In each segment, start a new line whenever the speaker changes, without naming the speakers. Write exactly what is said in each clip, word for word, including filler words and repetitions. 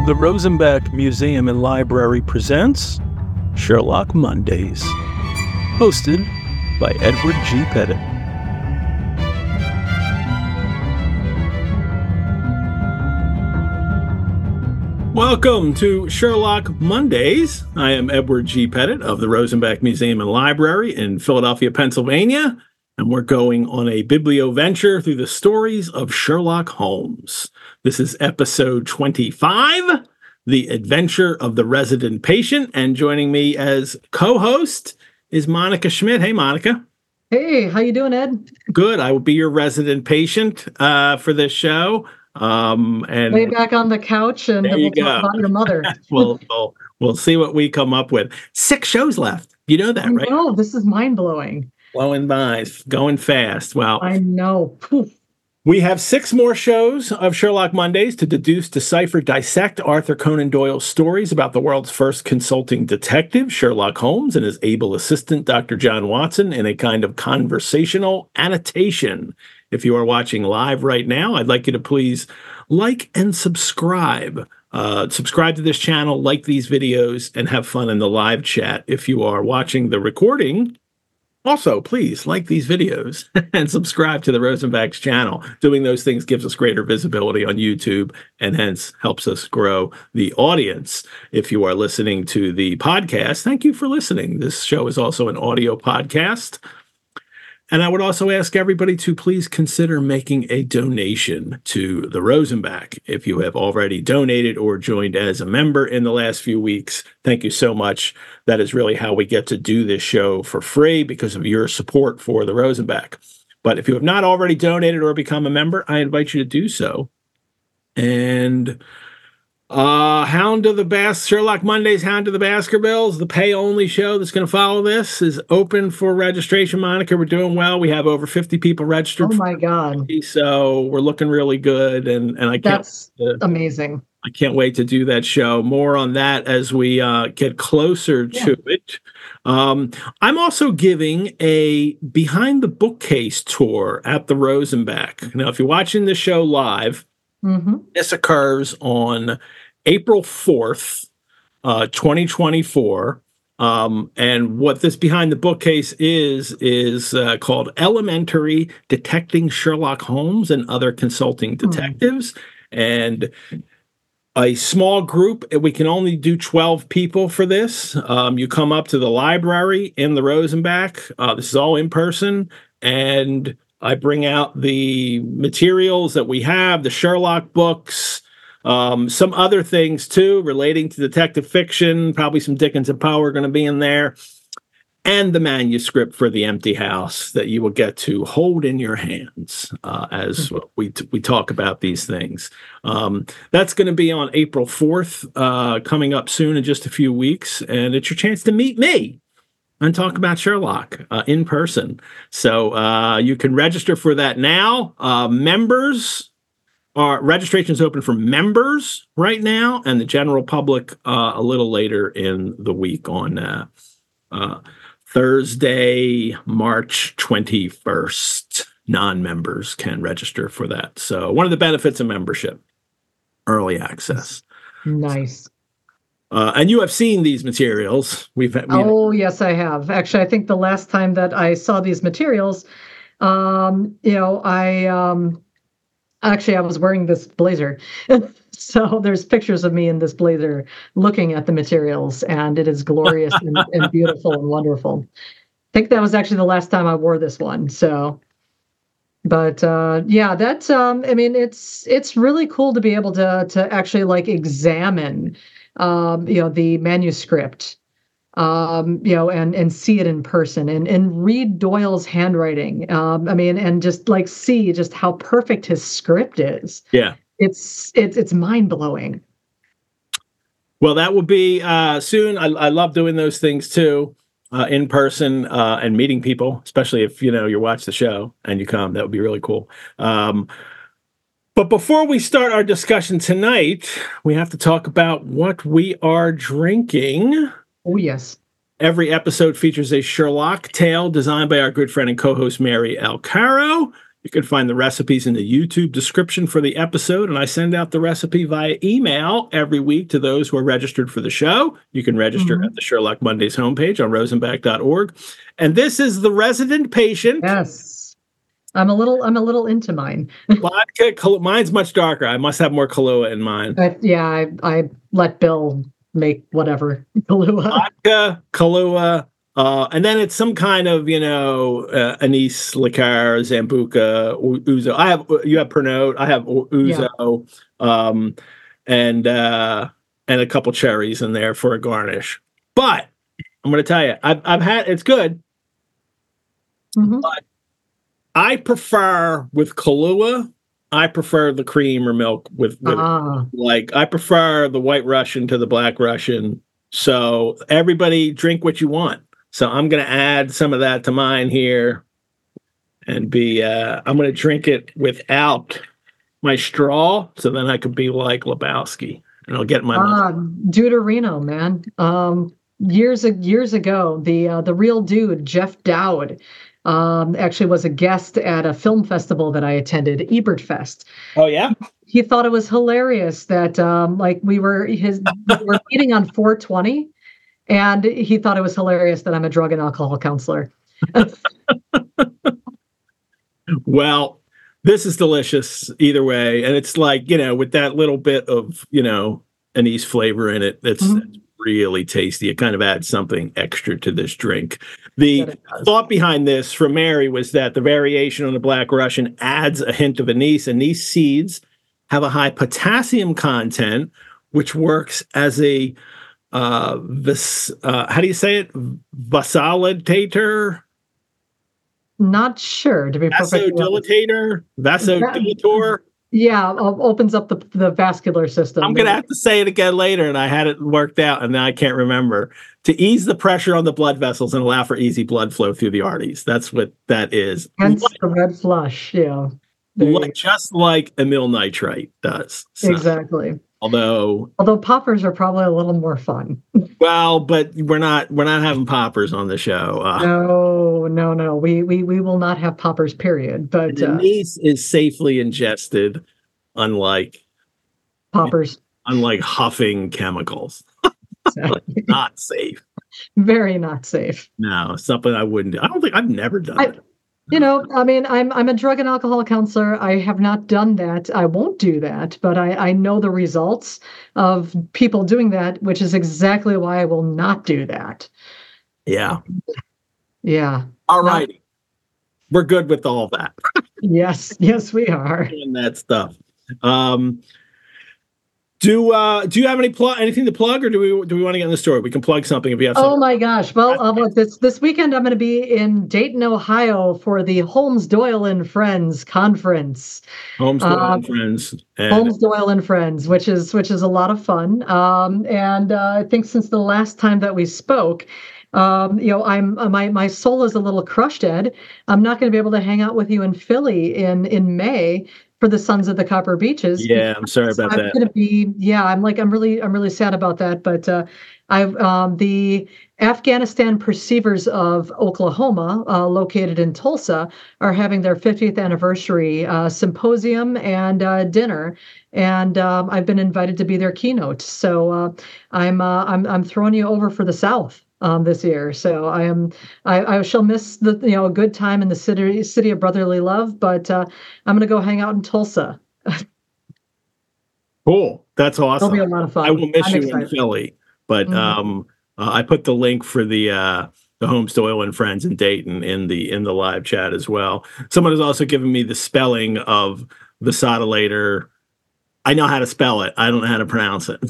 The Rosenbach Museum and Library presents Sherlock Mondays, hosted by Edward G. Pettit. Welcome to Sherlock Mondays. I am Edward G. Pettit of the Rosenbach Museum and Library in Philadelphia, Pennsylvania, and we're going on a biblioventure through the stories of Sherlock Holmes. This is episode twenty-five, The Adventure of the Resident Patient, and joining me as co-host is Monica Schmidt. Hey, Monica.
Hey, how you doing, Ed?
Good. I will be your resident patient uh, for this show. Um, and
lay back on the couch and we'll
go.
talk about your mother.
we'll, we'll we'll see what we come up with. Six shows left. You know that,
I
right?
know. This is mind blowing.
Blowing by, going fast. Well,
I know.
We have six more shows of Sherlock Mondays to deduce, decipher, dissect Arthur Conan Doyle's stories about the world's first consulting detective, Sherlock Holmes, and his able assistant, Doctor John Watson, in a kind of conversational annotation. If you are watching live right now, I'd like you to please like and subscribe. Uh, subscribe to this channel, like these videos, and have fun in the live chat. If you are watching the recording, also, please like these videos and subscribe to the Rosenbach's channel. Doing those things gives us greater visibility on YouTube and hence helps us grow the audience. If you are listening to the podcast, thank you for listening. This show is also an audio podcast. And I would also ask everybody to please consider making a donation to the Rosenbach. If you have already donated or joined as a member in the last few weeks, thank you so much. That is really how we get to do this show for free because of your support for the Rosenbach. But if you have not already donated or become a member, I invite you to do so. And Uh, Hound of the Bas- Sherlock Mondays, Hound of the Baskervilles, the pay-only show that's going to follow this, is open for registration. Monica, we're doing well. We have over fifty people registered.
Oh my God!
So we're looking really good, and and I can't.
That's
uh,
amazing.
I can't wait to do that show. More on that as we uh, get closer
Yeah.
to it. Um, I'm also giving a behind the bookcase tour at the Rosenbach. Now, if you're watching the show live.
Mm-hmm.
This occurs on April fourth, uh, twenty twenty-four. Um, and what this Behind the Bookcase is, is uh, called Elementary Detecting Sherlock Holmes and Other Consulting Detectives. Mm. And a small group, we can only do twelve people for this. Um, you come up to the library in the Rosenbach. Uh, this is all in person. And I bring out the materials that we have, the Sherlock books, um, some other things too relating to detective fiction. Probably some Dickens and Poe are going to be in there, and the manuscript for The Empty House that you will get to hold in your hands uh, as we t- we talk about these things. Um, that's going to be on April fourth, uh, coming up soon in just a few weeks, and it's your chance to meet me and talk about Sherlock uh, in person. So uh, you can register for that now. Uh, members, are registration is open for members right now, and the general public uh, a little later in the week on uh, uh, Thursday, March twenty-first. Non-members can register for that. So one of the benefits of membership, early access.
Nice.
Uh, and you have seen these materials. We've, we
Oh, yes, I have. Actually, I think the last time that I saw these materials, um, you know, I um, actually I was wearing this blazer. So there's pictures of me in this blazer looking at the materials, and it is glorious and, and beautiful and wonderful. I think that was actually the last time I wore this one. So, but uh, yeah, that's um, I mean, it's it's really cool to be able to to actually like examine. Um, you know, the manuscript, um, you know, and, and see it in person and, and read Doyle's handwriting. Um, I mean, and just like see just how perfect his script is.
Yeah.
It's, it's, it's mind blowing.
Well, that will be uh, soon. I, I love doing those things too, uh, in person uh, and meeting people, especially if, you know, you watch the show and you come, that would be really cool. Um, But before we start our discussion tonight, we have to talk about what we are drinking.
Oh, yes.
Every episode features a Sherlock tale designed by our good friend and co-host Mary Alcaro. You can find the recipes in the YouTube description for the episode, and I send out the recipe via email every week to those who are registered for the show. You can register mm-hmm. at the Sherlock Mondays homepage on rosenbach dot org. And this is the resident patient.
Yes. I'm a little I'm a little into mine.
Vodka, mine's much darker. I must have more Kahlua in mine.
But yeah, I, I let Bill make whatever Kahlua.
Vodka, Kahlua, uh, and then it's some kind of, you know, uh, anise liqueur, Zambuca, Ouzo. I have you have Pernod. I have Ouzo, yeah. um, and uh, and a couple cherries in there for a garnish. But I'm going to tell you, I've I've had it's good, mm-hmm. but I prefer with Kahlua. I prefer the cream or milk with, with ah. like I prefer the White Russian to the Black Russian. So everybody drink what you want. So I'm going to add some of that to mine here, and be uh, I'm going to drink it without my straw, so then I could be like Lebowski and I'll get my
ah, Deuterino, man. Um, years years ago, the uh, the real dude Jeff Dowd. Um, actually was a guest at a film festival that I attended, Ebert Fest.
Oh, yeah?
He thought it was hilarious that, um, like, we were his we were meeting on four twenty, and he thought it was hilarious that I'm a drug and alcohol counselor.
Well, this is delicious either way. And it's like, you know, with that little bit of, you know, anise flavor in it, it's, mm-hmm. it's really tasty. It kind of adds something extra to this drink. The thought behind this from Mary was that the variation on the Black Russian adds a hint of anise. Anise seeds have a high potassium content, which works as a uh, this uh, how do you say it? Vasodilator?
Not sure. To be
vasodilator, vasodilator.
Yeah, opens up the the vascular system.
I'm going to have to say it again later, and I had it worked out, and now I can't remember. To ease the pressure on the blood vessels and allow for easy blood flow through the arteries. That's what that is.
Hence like, the red flush, yeah.
Like, just like amyl nitrite does. So,
exactly.
Although,
although poppers are probably a little more fun.
Well, but we're not we're not having poppers on the show. Uh,
no, no, no. We we we will not have poppers. Period. But
the anise uh, is safely ingested, unlike
poppers.
Unlike huffing chemicals. Exactly. Not safe.
Very not safe.
No, something I wouldn't do. I don't think I've never done
I,
it.
You know, I mean, I'm I'm a drug and alcohol counselor. I have not done that. I won't do that, but I, I know the results of people doing that, which is exactly why I will not do that.
Yeah.
Yeah.
All righty. Not- We're good with all that.
Yes. Yes, we are.
And that stuff. Um, Do uh do you have any plug anything to plug, or do we do we want to get in the story? We can plug something if you have something.
Oh my gosh. Well, uh, look, this this weekend I'm going to be in Dayton, Ohio for the Holmes Doyle and Friends conference.
Holmes Doyle um, and Friends.
And Holmes Doyle and Friends, which is which is a lot of fun. Um and uh, I think since the last time that we spoke, Um, you know, I'm uh, my my soul is a little crushed, Ed. I'm not going to be able to hang out with you in Philly in in May for the Sons of the Copper Beaches.
Yeah, I'm sorry about
I'm
that.
I'm gonna be yeah. I'm like I'm really I'm really sad about that. But uh, I've um, the Afghanistan Perceivers of Oklahoma, uh, located in Tulsa, are having their fiftieth anniversary uh, symposium and uh, dinner, and um, I've been invited to be their keynote. So uh, I'm uh, I'm I'm throwing you over for the South. Um, this year, so I am. I, I shall miss the you know a good time in the city city of brotherly love, but uh, I'm going to go hang out in Tulsa.
Cool, that's awesome.
It'll be a lot of fun.
I will miss
I'm
you
excited.
in Philly, but mm-hmm. um, uh, I put the link for the uh, the Holmes Doyle and Friends in Dayton in the in the live chat as well. Someone has also given me the spelling of vasodilator. I know how to spell it. I don't know how to pronounce it.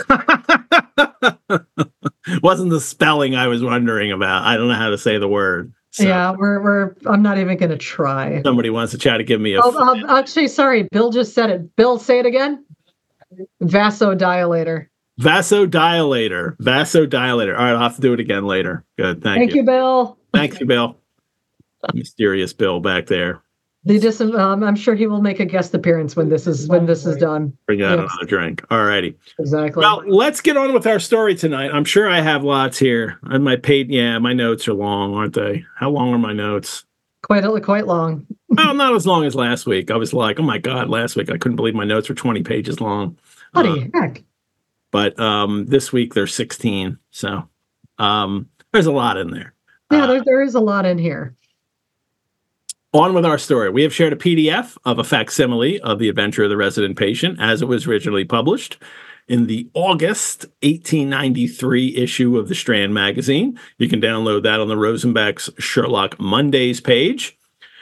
Wasn't the spelling I was wondering about. I don't know how to say the word. So.
Yeah, we're we're. I'm not even going to try.
Somebody wants to try to give me a.
Oh, uh, actually, sorry. Bill just said it. Bill, say it again. Vasodilator.
Vasodilator. Vasodilator. All right, I'll have to do it again later. Good. Thank,
Thank you. you, Bill.
Thank you, Bill. Mysterious Bill back there.
They just, um, I'm sure he will make a guest appearance when this is when this is done.
Bring out yes. another drink. All righty.
Exactly.
Well, let's get on with our story tonight. I'm sure I have lots here. And my paid, yeah, my notes are long, aren't they? How long are my notes?
Quite a, quite long.
Well, not as long as last week. I was like, oh my God, last week I couldn't believe my notes were twenty pages long.
Bloody
Uh,
heck.
but um, this week they're sixteen. So um, there's a lot in there.
Yeah,
Uh,
there, there is a lot in here.
On with our story. We have shared a P D F of a facsimile of The Adventure of the Resident Patient as it was originally published in the August eighteen ninety-three issue of the Strand magazine. You can download that on the Rosenbach's Sherlock Mondays page.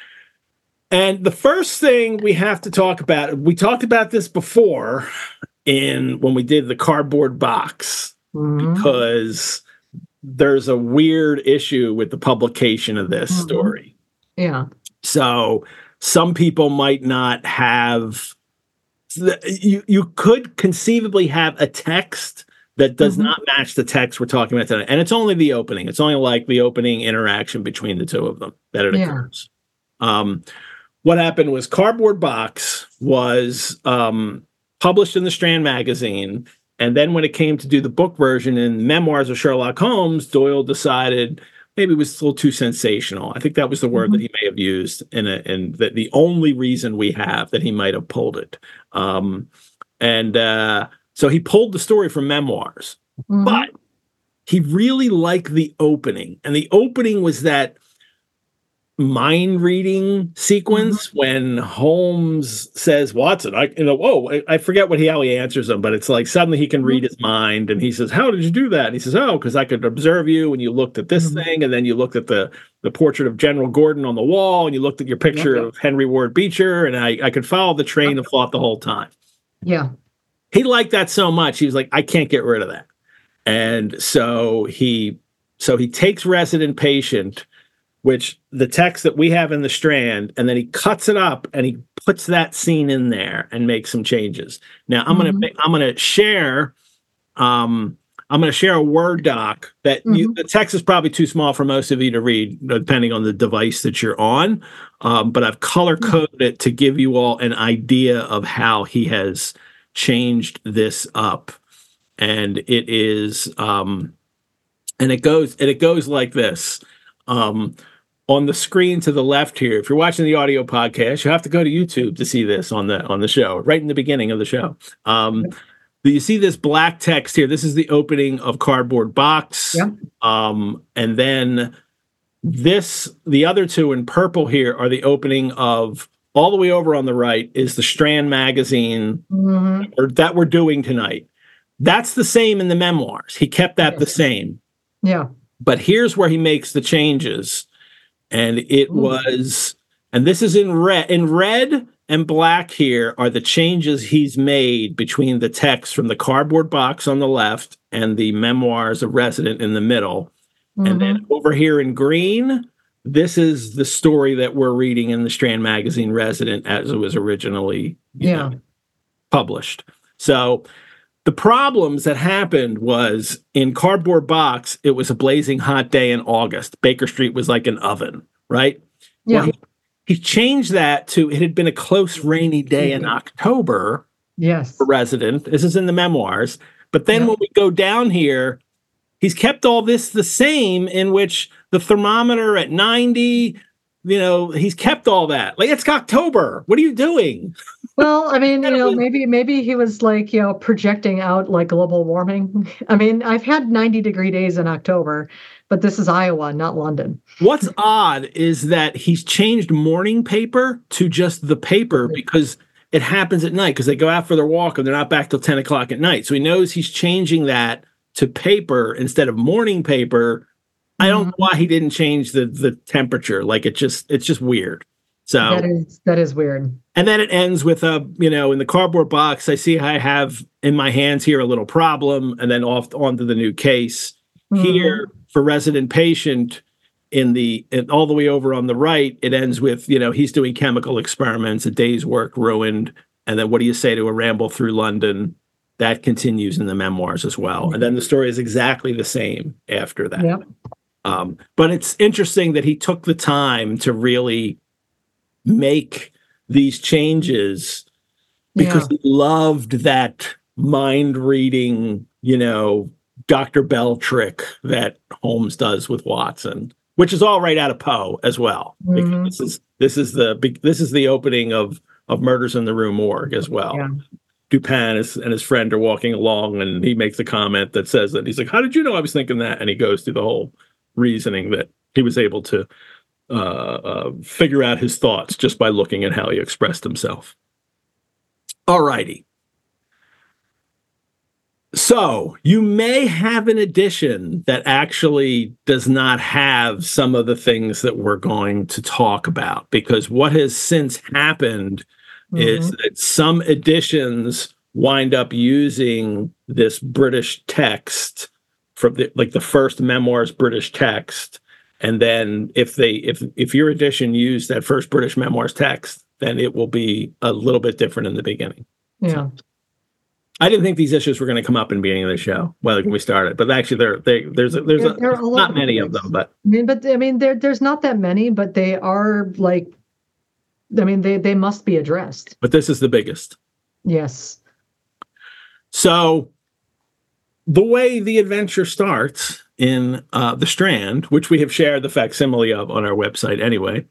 And the first thing we have to talk about, we talked about this before in when we did the cardboard box, mm-hmm. because there's a weird issue with the publication of this mm-hmm. story.
Yeah.
So some people might not have, you, you could conceivably have a text that does mm-hmm. not match the text we're talking about tonight. And it's only the opening. It's only like the opening interaction between the two of them that it yeah. occurs. Um, what happened was Cardboard Box was um, published in the Strand magazine. And then when it came to do the book version in Memoirs of Sherlock Holmes, Doyle decided maybe it was a little too sensational. I think that was the word mm-hmm. that he may have used, in a, and that the only reason we have that he might have pulled it. Um, and uh, so he pulled the story from Memoirs, mm-hmm. but he really liked the opening. And the opening was that mind reading sequence mm-hmm. when Holmes says, Watson, I, you know, whoa, I, I forget what he, how he answers him, but it's like suddenly he can mm-hmm. read his mind. And he says, how did you do that? And he says, oh, because I could observe you and you looked at this mm-hmm. thing. And then you looked at the, the portrait of General Gordon on the wall and you looked at your picture yep. of Henry Ward Beecher. And I, I could follow the train of thought the whole time.
Yeah.
He liked that so much. He was like, I can't get rid of that. And so he, so he takes Resident Patient, which the text that we have in the Strand, and then he cuts it up and he puts that scene in there and makes some changes. Now I'm mm-hmm. gonna I'm gonna share um, I'm gonna share a Word doc that mm-hmm. you, the text is probably too small for most of you to read, depending on the device that you're on. Um, but I've color coded it to give you all an idea of how he has changed this up, and it is um, and it goes and it goes like this. Um, On the screen to the left here, if you're watching the audio podcast, you have to go to YouTube to see this on the on the show, right in the beginning of the show. Um, you see this black text here. This is the opening of Cardboard Box. Yeah. Um, and then this, the other two in purple here are the opening of, all the way over on the right is the Strand magazine mm-hmm. or, that we're doing tonight. That's the same in the Memoirs. He kept that yes. the same.
Yeah.
But here's where he makes the changes. And it Ooh. was, and this is in red, in red and black here are the changes he's made between the text from the Cardboard Box on the left and the Memoirs of Resident in the middle. Mm-hmm. And then over here in green, this is the story that we're reading in the Strand magazine Resident as it was originally
yeah.
know, published. So the problems that happened was in Cardboard Box, it was a blazing hot day in August. Baker Street was like an oven, right?
Yeah.
Well, he, he changed that to it had been a close rainy day in October.
Yes.
For Resident. This is in the Memoirs. But then yeah. when we go down here, he's kept all this the same, in which the thermometer at ninety, you know, he's kept all that. Like, it's October. What are you doing?
Well, I mean, you know, maybe maybe he was like, you know, projecting out like global warming. I mean, I've had ninety degree days in October, but this is Iowa, not London.
What's odd is that he's changed morning paper to just the paper because it happens at night, because they go out for their walk and they're not back till ten o'clock at night. So he knows he's changing that to paper instead of morning paper. I don't know why he didn't change the the temperature. Like, it just it's just weird. So
that is that is weird.
And then it ends with a, you know, in the Cardboard Box, I see I have in my hands here a little problem, and then off onto the new case. Mm-hmm. Here for Resident Patient, in the in, all the way over on the right, it ends with, you know, he's doing chemical experiments, a day's work ruined, and then what do you say to a ramble through London? That continues in the Memoirs as well. Mm-hmm. And then the story is exactly the same after that.
Yep.
Um, but it's interesting that he took the time to really make these changes because yeah. he loved that mind reading, you know, Doctor Bell trick that Holmes does with Watson. which is all right out of Poe as well. Because
Mhm.
this is this is the big this is the opening of of Murders in the Rue Morgue as well.
Yeah.
Dupin is, and his friend are walking along, and he makes a comment that says that he's like, "How did you know I was thinking that?" And he goes through the whole reasoning that he was able to uh, uh, figure out his thoughts just by looking at how he expressed himself. All righty. So you may have an edition that actually does not have some of the things that we're going to talk about, because what has since happened is
Mhm.
that some editions wind up using this British text from the, like the first memoir's British text. And then if they if if your edition used that first British memoir's text, then it will be a little bit different in the beginning.
Yeah.
So, I didn't think these issues were going to come up in the beginning of the show, well, when we started, but actually there they there's a, there's
There,
a,
there are a lot
not
of
many of
things.
them, but
I mean, but I mean, there there's not that many, but they are like, I mean, they they must be addressed.
but this is the biggest.
Yes.
So the way the adventure starts in uh, The Strand, which we have shared the facsimile of on our website anyway,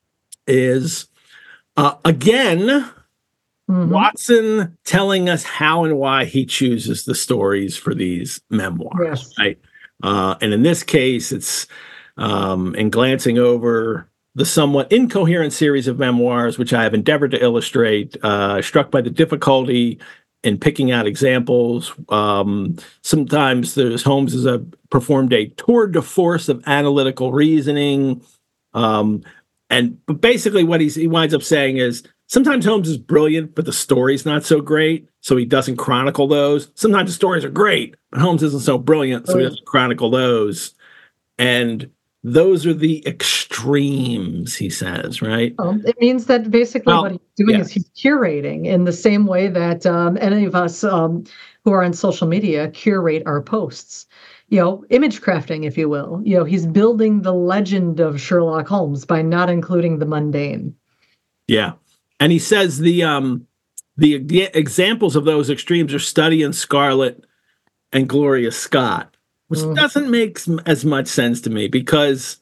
is uh, again
Mhm.
Watson telling us how and why he chooses the stories for these memoirs,
Yes.
right? Uh, and in this case, it's um, in glancing over the somewhat incoherent series of memoirs, which I have endeavored to illustrate, uh, struck by the difficulty in picking out examples. Um, sometimes there's Holmes has a, performed a tour de force of analytical reasoning. Um, and but basically what he's, he winds up saying is, sometimes Holmes is brilliant, but the story's not so great, so he doesn't chronicle those. Sometimes the stories are great, but Holmes isn't so brilliant, so he doesn't chronicle those. And those are the extremes, he says, right?
Um, it means that basically
Well,
what he's doing
yeah.
is he's curating in the same way that um, any of us um, who are on social media curate our posts. You know, image crafting, if you will. You know, he's building the legend of Sherlock Holmes by not including the mundane.
Yeah. And he says the um the, the examples of those extremes are Study in Scarlet and Gloria Scott, which
Mhm.
doesn't make s- as much sense to me, because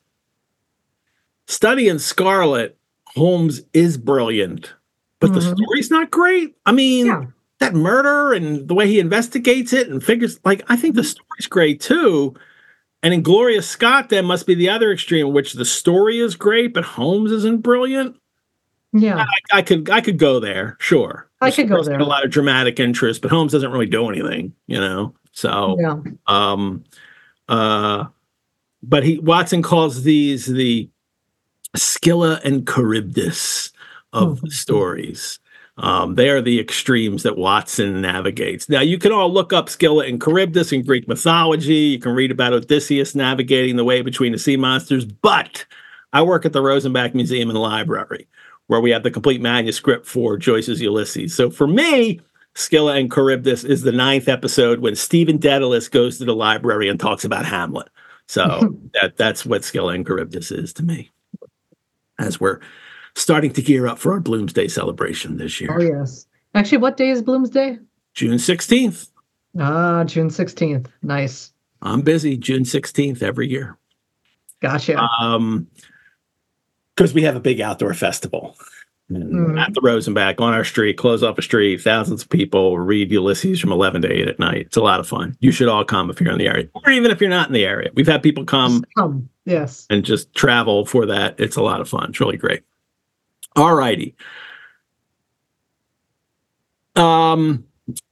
Study in Scarlet, Holmes is brilliant, but the
Mhm.
story's not great. I mean,
Yeah.
that murder and the way he investigates it and figures, like, I think the story's great too. And in Gloria Scott, that must be the other extreme, in which the story is great, but Holmes isn't brilliant.
Yeah.
I, I could I could go there, sure.
I
The
could go
story's got
there.
a lot of dramatic interest, but Holmes doesn't really do anything, you know. So,
Yeah.
um, uh, but he Watson calls these the Scylla and Charybdis of the
Mhm.
stories. Um, they are the extremes that Watson navigates. Now, you can all look up Scylla and Charybdis in Greek mythology. You can read about Odysseus navigating the way between the sea monsters. But I work at the Rosenbach Museum and Library, where we have the complete manuscript for Joyce's Ulysses. So for me, Scylla and Charybdis is the ninth episode when Stephen Dedalus goes to the library and talks about Hamlet. So that that's what Scylla and Charybdis is to me, as we're starting to gear up for our Bloomsday celebration this year.
Oh, yes. Actually, what day is Bloomsday?
June sixteenth.
Ah, June sixteenth. Nice.
I'm busy June sixteenth every year.
Gotcha.
Um, because we have a big outdoor festival. And
Mhm.
at the Rosenbach on our street, close off a street, thousands of people read Ulysses from eleven to eight at night. It's a lot of fun. You should all come if you're in the area, or even if you're not in the area. We've had people come
Just come. Yes.
and just travel for that. It's a lot of fun. It's really great. All righty. Um,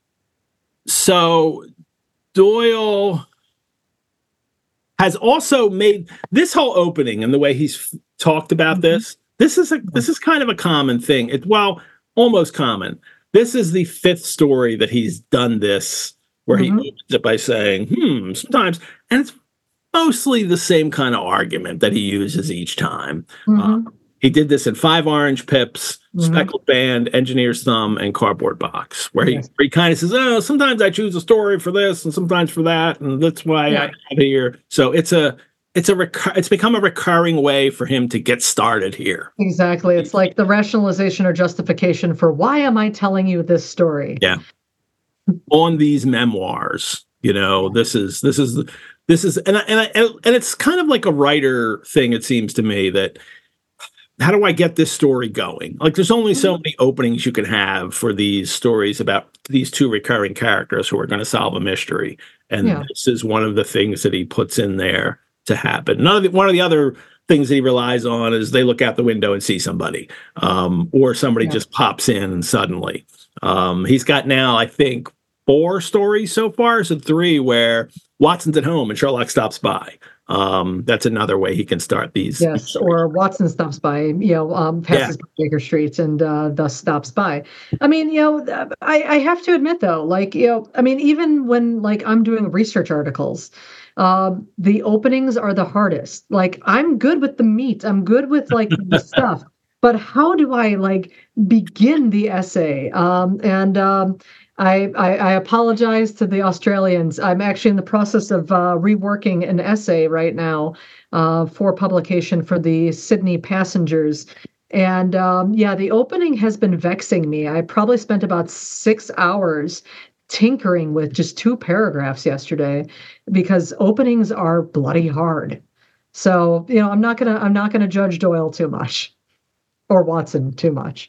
so Doyle has also made this whole opening and the way he's f- talked about
Mhm.
this. This is a this is kind of a common thing. It well, almost common. This is the fifth story that he's done this, where he
Mhm.
opens it by saying, "Hmm." Sometimes, and it's mostly the same kind of argument that he uses each time. Uh,
Mhm.
he did this in Five Orange Pips,
Mhm.
Speckled Band, Engineer's Thumb, and Cardboard Box, where he,
Yes.
where he kind of says, "Oh, sometimes I choose a story for this, and sometimes for that, and that's why
Yeah.
I have it here." So it's a it's a recur- it's become a recurring way for him to get started here.
Exactly. It's like the rationalization or justification for why am I telling you this story?
Yeah. On these memoirs, you know, this is this is this is, and I, and I, and it's kind of like a writer thing. It seems to me that, how do I get this story going? Like, there's only so many openings you can have for these stories about these two recurring characters who are going to solve a mystery. And
Yeah.
this is one of the things that he puts in there to happen. None of the, one of the other things that he relies on is they look out the window and see somebody, um, or somebody
Yeah.
just pops in suddenly. Um, he's got now, I think, four stories so far, so three where Watson's at home and Sherlock stops by. Um, that's another way he can start these.
Yes, or Watson stops by, you know, um, passes
Yeah.
by Baker Street and uh, thus stops by. I mean, you know, I, I have to admit though, like, you know, I mean, even when like I'm doing research articles, uh, the openings are the hardest. Like, I'm good with the meat, I'm good with like the stuff, but how do I like begin the essay? Um, and um, I, I, I apologize to the Australians. I'm actually in the process of uh, reworking an essay right now uh, for publication for the Sydney Passengers. And um, yeah, the opening has been vexing me. I probably spent about six hours tinkering with just two paragraphs yesterday because openings are bloody hard. So, you know, I'm not gonna I'm not gonna judge Doyle too much or Watson too much.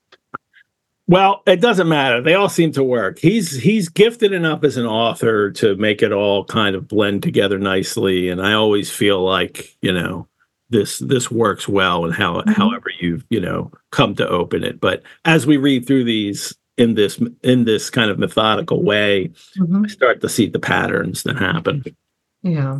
Well, it doesn't matter. They all seem to work. He's he's gifted enough as an author to make it all kind of blend together nicely. And I always feel like, you know, this this works well and how
Mm-hmm.
however you've, you know, come to open it. But as we read through these in this in this kind of methodical way,
Mm-hmm.
I start to see the patterns that happen.
Yeah.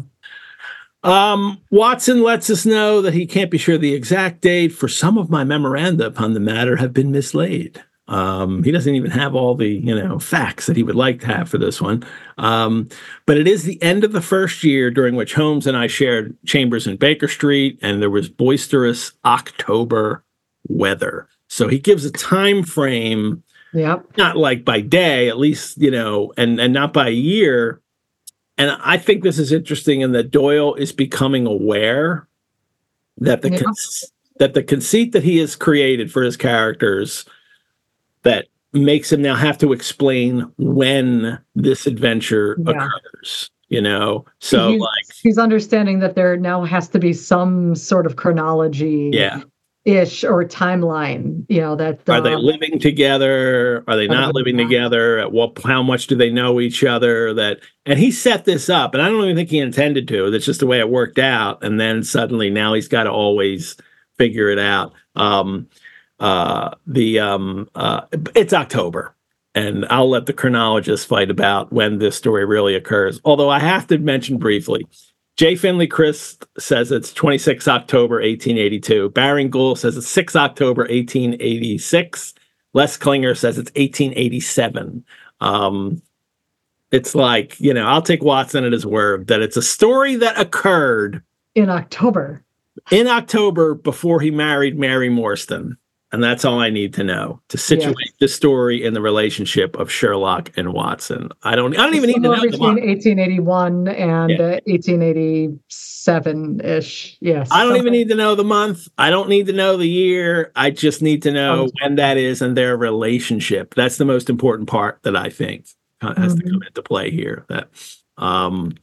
Um, Watson lets us know that he can't be sure the exact date, for some of my memoranda upon the matter have been mislaid. Um, he doesn't even have all the, you know, facts that he would like to have for this one. Um, but it is the end of the first year during which Holmes and I shared chambers in Baker Street, and there was boisterous October weather. So he gives a time frame,
Yep.
not like by day, at least, you know, and and not by year. And I think this is interesting in that Doyle is becoming aware that the
Yeah.
con- that the conceit that he has created for his characters that makes him now have to explain when this adventure
Yeah.
occurs, you know? So
he's,
like,
he's understanding that there now has to be some sort of chronology
yeah.
ish or timeline, you know, that
Are they
um,
living together? Are they
are
not
they
living
not?
together? At what, how much do they know each other? That, and he set this up, and I don't even think he intended to. That's just the way it worked out. And then suddenly now he's got to always figure it out. Um, uh, the um, uh, it's October, and I'll let the chronologists fight about when this story really occurs. Although I have to mention briefly, J. Finley Christ says it's twenty-sixth October, eighteen eighty-two. Baring Gould says it's sixth October, eighteen eighty-six. Les Klinger says it's eighteen eighty-seven. Um, it's like, you know, I'll take Watson at his word that it's a story that occurred
in October.
In October before he married Mary Morstan. And that's all I need to know to situate yes. the story in the relationship of Sherlock and Watson. I don't. I don't even need to know
between eighteen eighty-one and yeah. uh, eighteen eighty-seven ish. Yes.
I don't something. even need to know the month. I don't need to know the year. I just need to know oh. when that is and their relationship. That's the most important part that I think has mm-hmm. to come into play here. That. Um,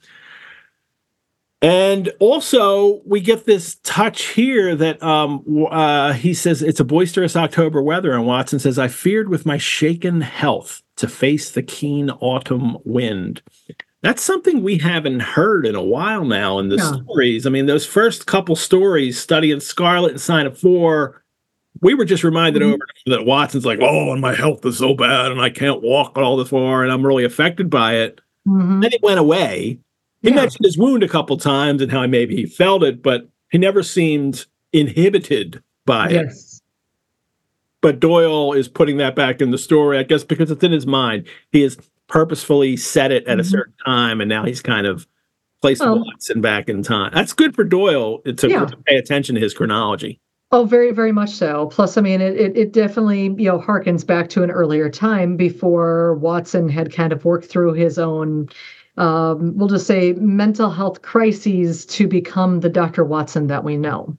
And also, we get this touch here that um, uh, he says it's a boisterous October weather, and Watson says, I feared with my shaken health to face the keen autumn wind. That's something we haven't heard in a while now in the yeah. stories. I mean, those first couple stories, Study of Scarlet and Sign of Four, we were just reminded mm-hmm. over that Watson's like, oh, and my health is so bad, and I can't walk all this far, and I'm really affected by it. Mm-hmm. Then it went away. He yeah. mentioned his wound a couple times and how maybe he felt it, but he never seemed inhibited by yes. it. But Doyle is putting that back in the story, I guess, because it's in his mind. He has purposefully set it at mm-hmm. a certain time, and now he's kind of placed oh. Watson back in time. That's good for Doyle to, yeah. to pay attention to his chronology.
Oh, very, very much so. Plus, I mean, it, it, it definitely, you know, harkens back to an earlier time before Watson had kind of worked through his own Um, we'll just say mental health crises to become the Doctor Watson that we know.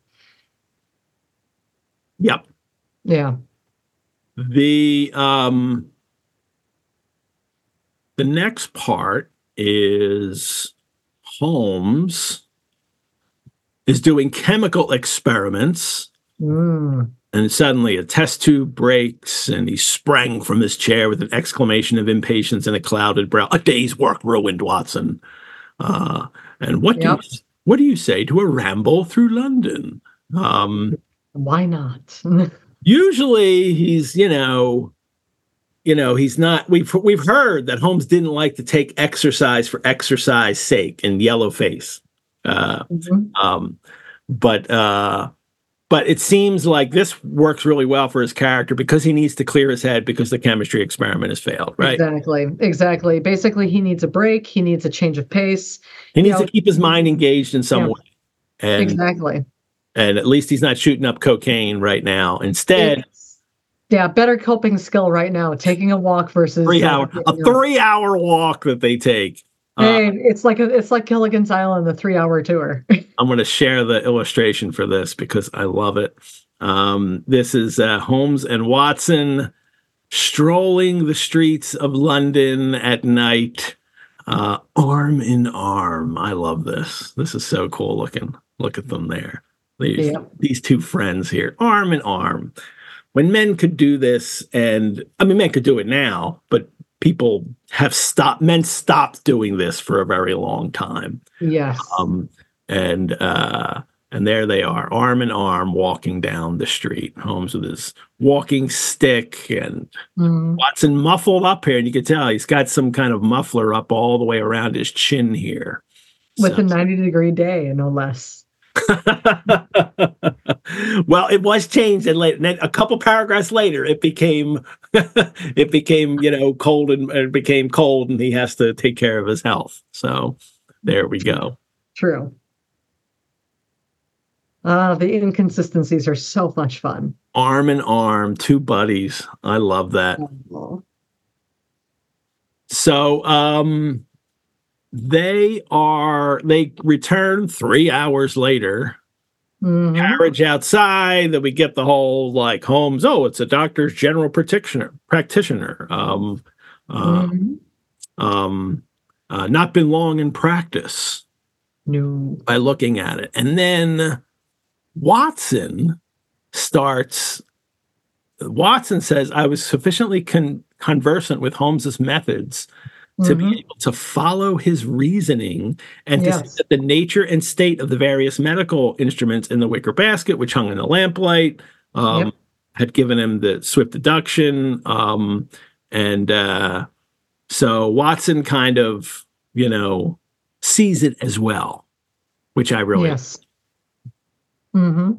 Yep.
Yeah.
The um, the next part is Holmes is doing chemical experiments,
Mm.
and suddenly a test tube breaks, and he sprang from his chair with an exclamation of impatience and a clouded brow. A day's work ruined, Watson. Uh, and what do you
Yep.
what do you say to a ramble through London? Um,
Why not?
usually, he's you know, you know, he's not. We've we've heard that Holmes didn't like to take exercise for exercise sake and yellow face. Uh,
Mhm.
um, but uh, but it seems like this works really well for his character because he needs to clear his head because the chemistry experiment has failed. Right?
Exactly. Exactly. Basically, he needs a break. He needs a change of pace.
He
You
needs
know,
to keep his mind engaged in some
yeah,
way, and
exactly.
and at least he's not shooting up cocaine right now. Instead,
It's yeah, better coping skill right now, taking a walk versus
three
uh,
hour a
you know,
three hour walk that they take. Uh,
hey, it's like a, it's like Gilligan's Island, the three hour tour.
I'm going to share the illustration for this because I love it. Um, this is uh, Holmes and Watson strolling the streets of London at night, uh, arm in arm. I love this. This is so cool looking. Look at them there. These,
Yeah.
these two friends here, arm in arm. When men could do this, and I mean, men could do it now, but people have stopped, men stopped doing this for a very long time.
Yes.
Um, and uh, and there they are, arm in arm, walking down the street. Holmes with his walking stick, and
Mm.
Watson muffled up here, and you can tell he's got some kind of muffler up all the way around his chin here.
With
So-
a ninety degree day, no less.
Well, it was changed, and later, then a couple paragraphs later, it became, it became, you know, cold, and it became cold, and he has to take care of his health. So there we go.
True. Uh, the inconsistencies are so much fun.
Arm in arm, two buddies. I love that.
Oh.
So, um, they are, they return three hours later.
Mhm.
Carriage outside, that we get the whole like Holmes, oh, it's a doctor's general practitioner, practitioner. Um, uh,
Mhm.
um, uh, not been long in practice
No.
by looking at it. And then Watson starts, Watson says, I was sufficiently con- conversant with Holmes's methods to
Mhm.
be able to follow his reasoning and to see
Yes.
that the nature and state of the various medical instruments in the wicker basket, which hung in the lamplight, um,
Yep.
had given him the swift deduction. Um, and uh, so Watson kind of, you know, sees it as well, which I really,
Yes. Mm-hmm.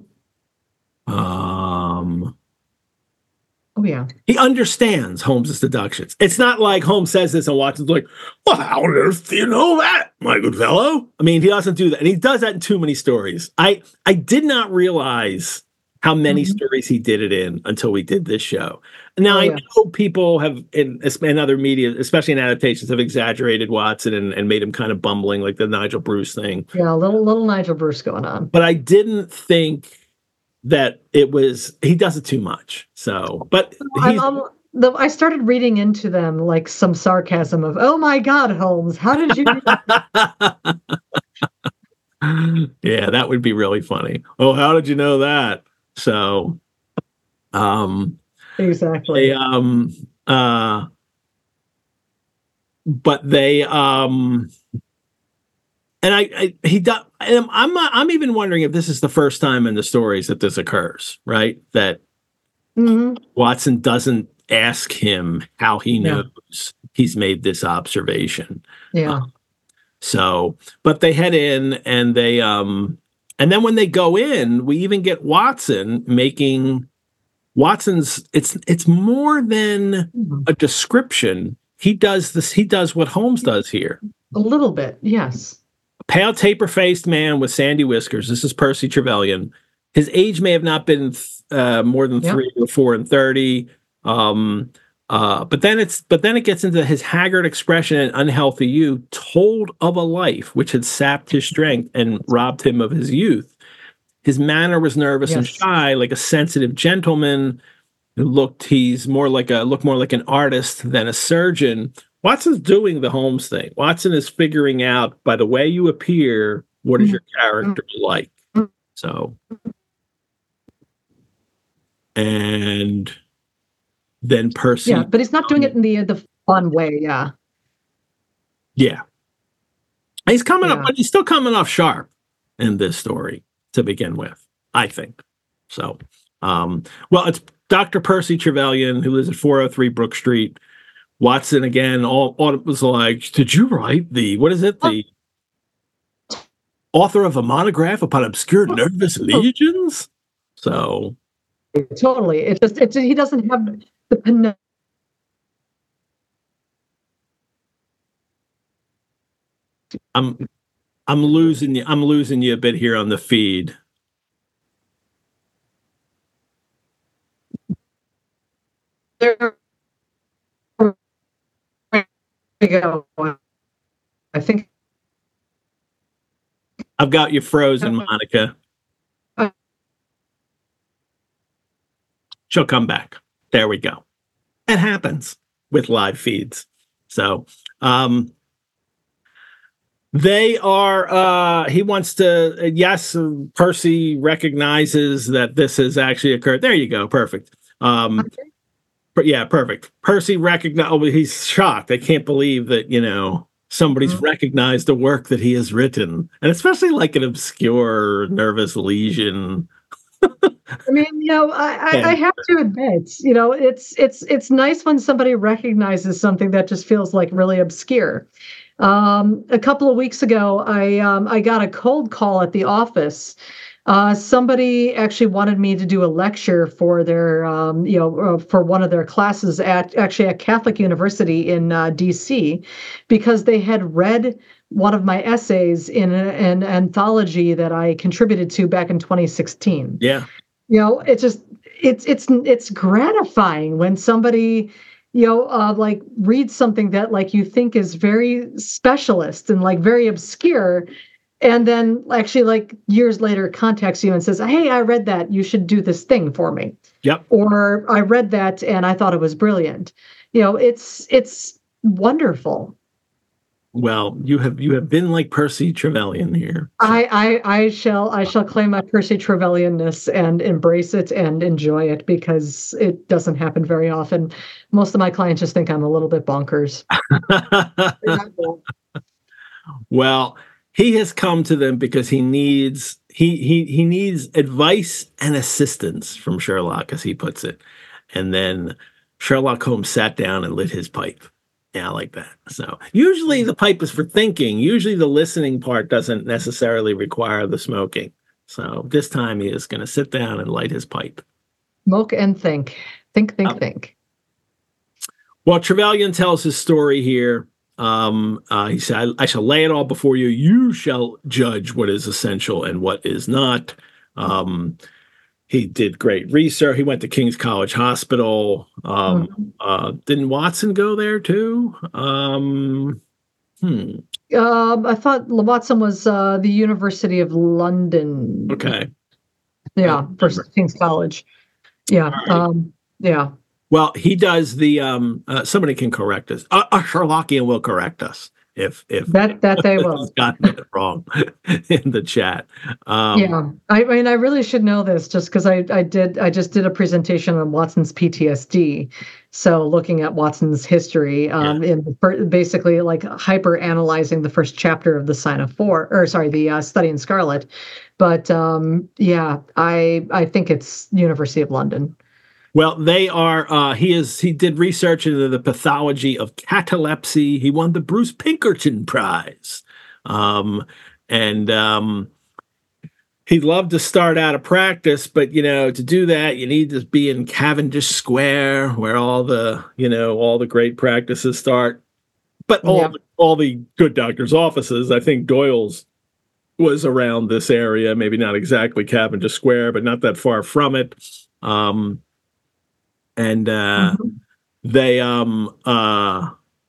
um,
Oh yeah.
he understands Holmes's deductions. It's not like Holmes says this and Watson's like, well, how on earth do you know that, my good fellow? I mean, he doesn't do that. And he does that in too many stories. I, I did not realize how many
Mhm.
stories he did it in until we did this show. Now,
Oh,
I
yeah.
know people have, in, in other media, especially in adaptations, have exaggerated Watson and, and made him kind of bumbling, like the Nigel Bruce thing.
Yeah, a little little Nigel Bruce going on.
But I didn't think that it was, he does it too much. So, but
I'm,
he's,
I'm- the, I started reading into them like some sarcasm of, "Oh my God, Holmes, how did you?" do that?"
Yeah, that would be really funny. Oh, how did you know that? So, um,
Exactly.
they, um, uh, but they, um, and I, I he does. I'm, I'm, I'm even wondering if this is the first time in the stories that this occurs, right? That
Mhm.
Watson doesn't ask him how he
Yeah.
knows he's made this observation.
Yeah.
So, but they head in and they, um, and then when they go in, we even get Watson making Watson's, it's, it's more than
Mhm.
a description. He does this, he does what Holmes does here.
A little bit, yes.
A pale, taper faced man with sandy whiskers. This is Percy Trevelyan. His age may have not been uh, more than
Yep.
three or four and thirty. Um, uh, but then it's but then it gets into his haggard expression and unhealthy youth, told of a life which had sapped his strength and robbed him of his youth. His manner was nervous and
Yes.
shy, like a sensitive gentleman. Who looked he's more like a looked more like an artist than a surgeon. Watson's doing the Holmes thing. Watson is figuring out by the way you appear, what is your character like? So, and then Percy.
Yeah, but he's not doing it in the the fun way. Yeah.
Yeah. He's coming
Yeah.
up, but he's still coming off sharp in this story to begin with, I think. So, um, well, it's Doctor Percy Trevelyan, who lives at four oh three Brook Street. Watson again, all, all it was like, did you write the, what is it? The author of a monograph upon obscure nervous lesions? So.
Totally. It just, it, he doesn't have the pen-
I'm, I'm losing you. I'm losing you a bit here on the feed.
There we go. I think
I've got you frozen, Monica. She'll come back. There we go. It happens with live feeds. So, um, they are, uh, he wants to, yes, Percy recognizes that this has actually occurred. There you go. Perfect. Um, okay. But yeah, perfect. Percy recognize. Oh, he's shocked. I can't believe that, you know, somebody's mm-hmm. recognized the work that he has written, and especially like an obscure nervous lesion.
I mean, you know, I, I, I have to admit, you know, it's it's it's nice when somebody recognizes something that just feels like really obscure. Um, a couple of weeks ago, I um, I got a cold call at the office. Uh, somebody actually wanted me to do a lecture for their, um, you know, uh, for one of their classes at actually at Catholic University in uh, D C, because they had read one of my essays in a, an anthology that I contributed to back in twenty sixteen.
Yeah,
you know, it's just it's it's it's gratifying when somebody, you know, uh, like reads something that like you think is very specialist and like very obscure. And then actually like years later contacts you and says, hey, I read that. You should do this thing for me.
Yep.
Or I read that and I thought it was brilliant. You know, it's it's wonderful.
Well, you have you have been like Percy Trevelyan here.
So. I, I I shall I shall claim my Percy Trevelyan-ness and embrace it and enjoy it, because it doesn't happen very often. Most of my clients just think I'm a little bit bonkers.
Well, he has come to them because he needs he he he needs advice and assistance from Sherlock, as he puts it. And then Sherlock Holmes sat down and lit his pipe. Yeah, I like that. So usually the pipe is for thinking. Usually the listening part doesn't necessarily require the smoking. So this time he is going to sit down and light his pipe.
Smoke and think. Think, think, oh. think.
Well, Trevelyan tells his story here. Um, uh, he said, I, I shall lay it all before you. You shall judge what is essential and what is not. Um, he did great research. He went to King's College Hospital. Um, mm-hmm. uh, didn't Watson go there too? Um, hmm.
Um, I thought Watson was uh, the University of London.
Okay.
Yeah, versus King's College. Yeah. Right. Um, yeah.
Well, he does the. Um, uh, somebody can correct us. Uh, a Sherlockian will correct us if if
that that they will.
Gotten it wrong in the chat. Um,
yeah, I mean, I really should know this just because I I did I just did a presentation on Watson's P T S D. So looking at Watson's history, um, yeah. in basically like hyper analyzing the first chapter of the Sign of Four, or sorry, the uh, Study in Scarlet. But um, yeah, I I think it's University of London.
Well, they are, uh, he is, he did research into the pathology of catalepsy. He won the Bruce Pinkerton Prize. Um, and um, he'd love to start out a practice, but, you know, to do that, you need to be in Cavendish Square, where all the, you know, all the great practices start. But all, yeah. all the good doctors' offices, I think Doyle's was around this area, maybe not exactly Cavendish Square, but not that far from it. Um, And uh, mm-hmm. they um uh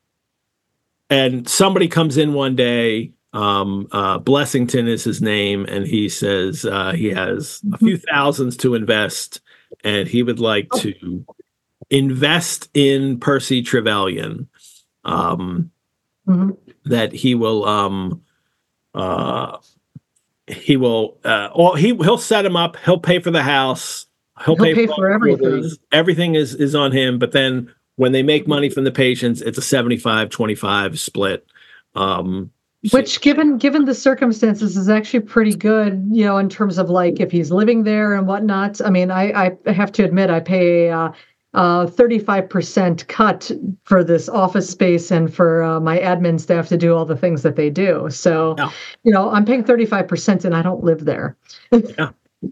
and somebody comes in one day. Um, uh, Blessington is his name, and he says uh, he has mm-hmm. a few thousands to invest, and he would like to invest in Percy Trevelyan. Um,
hmm
that he will um, uh, he will uh, or he he'll set him up. He'll pay for the house. He'll,
He'll
pay,
pay
for,
for
all the
everything.
quarters. Everything is is on him. But then when they make money from the patients, it's a seventy-five twenty-five split. Um,
Which, given given the circumstances, is actually pretty good, you know, in terms of like if he's living there and whatnot. I mean, I, I have to admit, I pay a uh, thirty-five percent cut for this office space and for uh, my admin staff to do all the things that they do. So,
yeah.
you know, I'm paying thirty-five percent and I don't live there.
Yeah.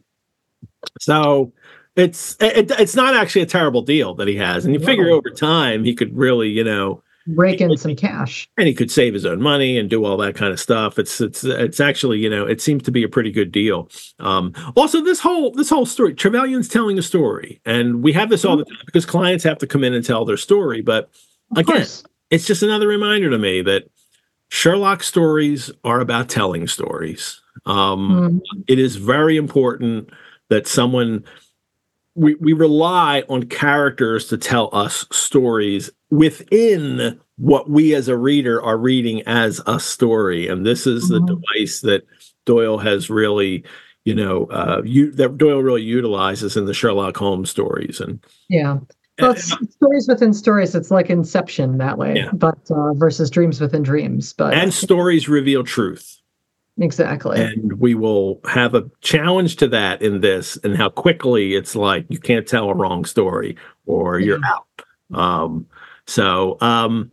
So it's it, it's not actually a terrible deal that he has, and you
No.
figure over time he could really, you know,
Rake in some cash.
and he could save his own money and do all that kind of stuff. It's it's it's actually, you know, it seems to be a pretty good deal. Um, also, this whole this whole story, Trevelyan's telling a story, and we have this all the time because clients have to come in and tell their story. But
Of
again,
course.
it's just another reminder to me that Sherlock stories are about telling stories. Um,
Mhm.
It is very important that someone we we rely on characters to tell us stories within what we as a reader are reading as a story, and this is the
Mhm.
device that Doyle has really, you know, uh, you that Doyle really utilizes in the Sherlock Holmes stories, and
Yeah. Well, it's stories within stories. It's like Inception that way,
Yeah.
but uh, versus dreams within dreams. But
and stories reveal truth.
exactly.
And we will have a challenge to that in this, and how quickly it's like you can't tell a wrong story or you're
Yeah.
out. Um, so um,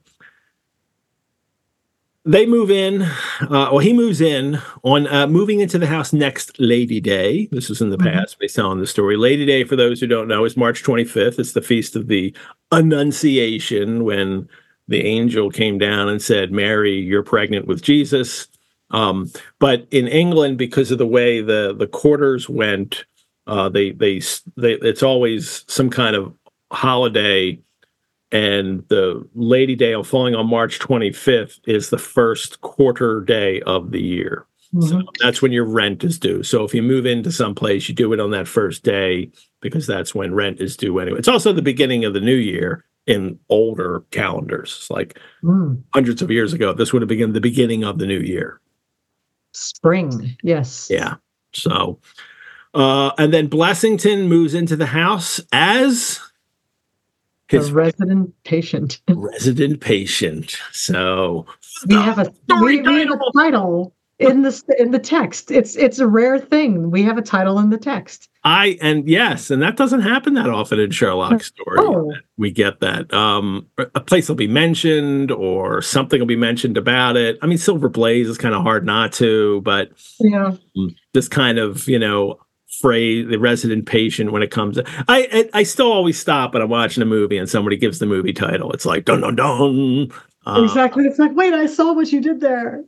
they move in, uh, or he moves in on uh, moving into the house next Lady Day. This was in the
Mhm.
past, based on the story. Lady Day, for those who don't know, is March twenty-fifth. It's the feast of the Annunciation, when the angel came down and said, Mary, you're pregnant with Jesus. Um, but in England, because of the way the the quarters went, uh, they, they they it's always some kind of holiday, and the Lady Day falling on March twenty-fifth is the first quarter day of the year. So
Mhm.
that's when your rent is due. So if you move into some place, you do it on that first day because that's when rent is due anyway. It's also the beginning of the new year in older calendars. It's like
Mm.
hundreds of years ago, this would have been the beginning of the new year.
Spring. Yes.
Yeah. So, uh, and then Blessington moves into the house as
The
his
resident patient.
resident patient. So
We have a we, we have a title in the in the text. It's it's a rare thing. We have a title in the text.
I and yes, and that doesn't happen that often in Sherlock's story.
Oh.
We get that. Um, a place will be mentioned, or something will be mentioned about it. I mean, Silver Blaze is kind of hard not to, but
Yeah.
this kind of, you know, phrase, the resident patient, when it comes, I, I I still always stop when I'm watching a movie and somebody gives the movie title. It's like dun dun dun. Uh,
Exactly. It's like, wait, I saw what you did there.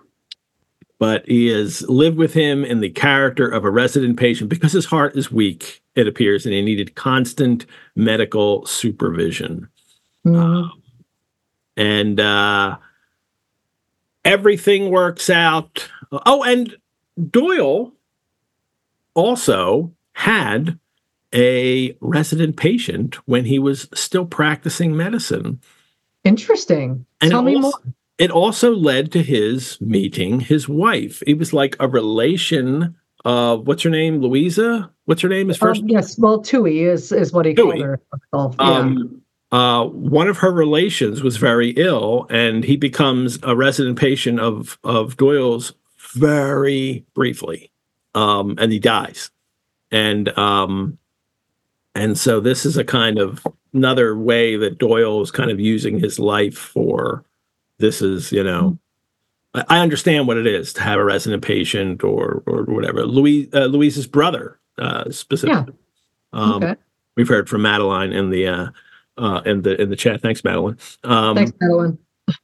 but he has lived with him in the character of a resident patient because his heart is weak, it appears, and he needed constant medical supervision.
Mhm.
And uh, everything works out. Oh, and Doyle also had a resident patient when he was still practicing medicine.
Interesting.
And
Tell
it
me
also,
more.
It also led to his meeting his wife. It was like a relation of, what's her name? Louisa? What's her name? His first
Um, yes. Well, Tui is is what he
Tui.
called her. Oh, yeah.
Um, uh, one of her relations was very ill, and he becomes a resident patient of of Doyle's very briefly, um, and he dies. And um, and so this is a kind of another way that Doyle is kind of using his life for. This is, you know, I, I understand what it is to have a resident patient or or whatever. Louis uh, Louise's brother, uh, specifically.
Yeah.
Um,
Okay.
We've heard from Madeline in the uh, uh, in the in the chat. Thanks, Madeline. Um,
Thanks, Madeline.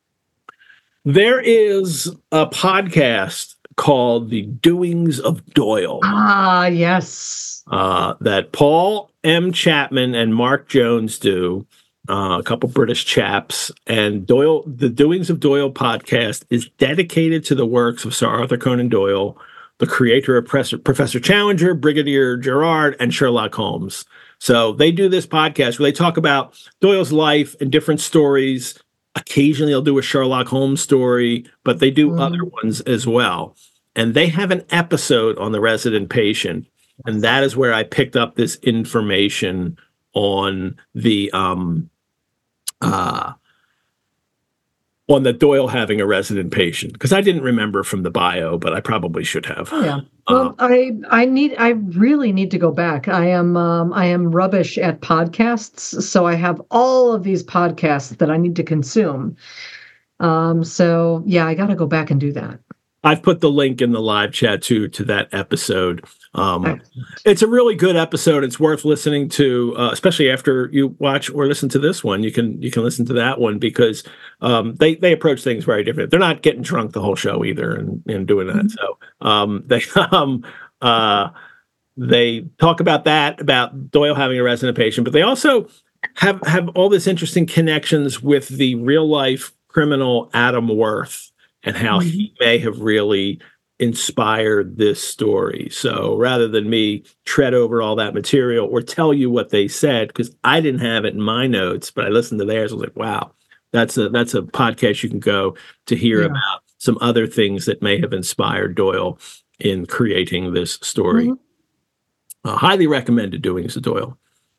there is a podcast called The Doings of Doyle
Ah, yes.
uh, that Paul M. Chapman and Mark Jones do. Uh, a couple British chaps, and Doyle. The Doings of Doyle podcast is dedicated to the works of Sir Arthur Conan Doyle, the creator of Professor, Professor Challenger, Brigadier Gerard, and Sherlock Holmes. So they do this podcast where they talk about Doyle's life and different stories occasionally they'll do a Sherlock Holmes story, but they do
Mhm.
other ones as well. And they have an episode on the resident patient, and that is where I picked up this information on the um uh on the Doyle having a resident patient, because I didn't remember from the bio, but I probably should have.
Oh, yeah. Well,
Um,
I I need I really need to go back. I am um, I am rubbish at podcasts, so I have all of these podcasts that I need to consume. Um, so yeah, I got to go back and do that.
I've put the link in the live chat too to that episode. Um,
Excellent.
it's a really good episode. It's worth listening to, uh, especially after you watch or listen to this one. You can you can listen to that one because um, they they approach things very different. They're not getting drunk the whole show either and, and doing that.
Mhm.
So um, they um, uh, they talk about that, about Doyle having a resident patient, but they also have have all this interesting connections with the real life criminal Adam Worth and how
Mhm.
he may have really inspired this story. So rather than me tread over all that material or tell you what they said, because I didn't have it in my notes, but I listened to theirs, I was like, wow, that's a that's a podcast you can go to hear
Yeah.
about some other things that may have inspired Doyle in creating this story.
Mhm.
Uh, highly recommended doing as a Doyle.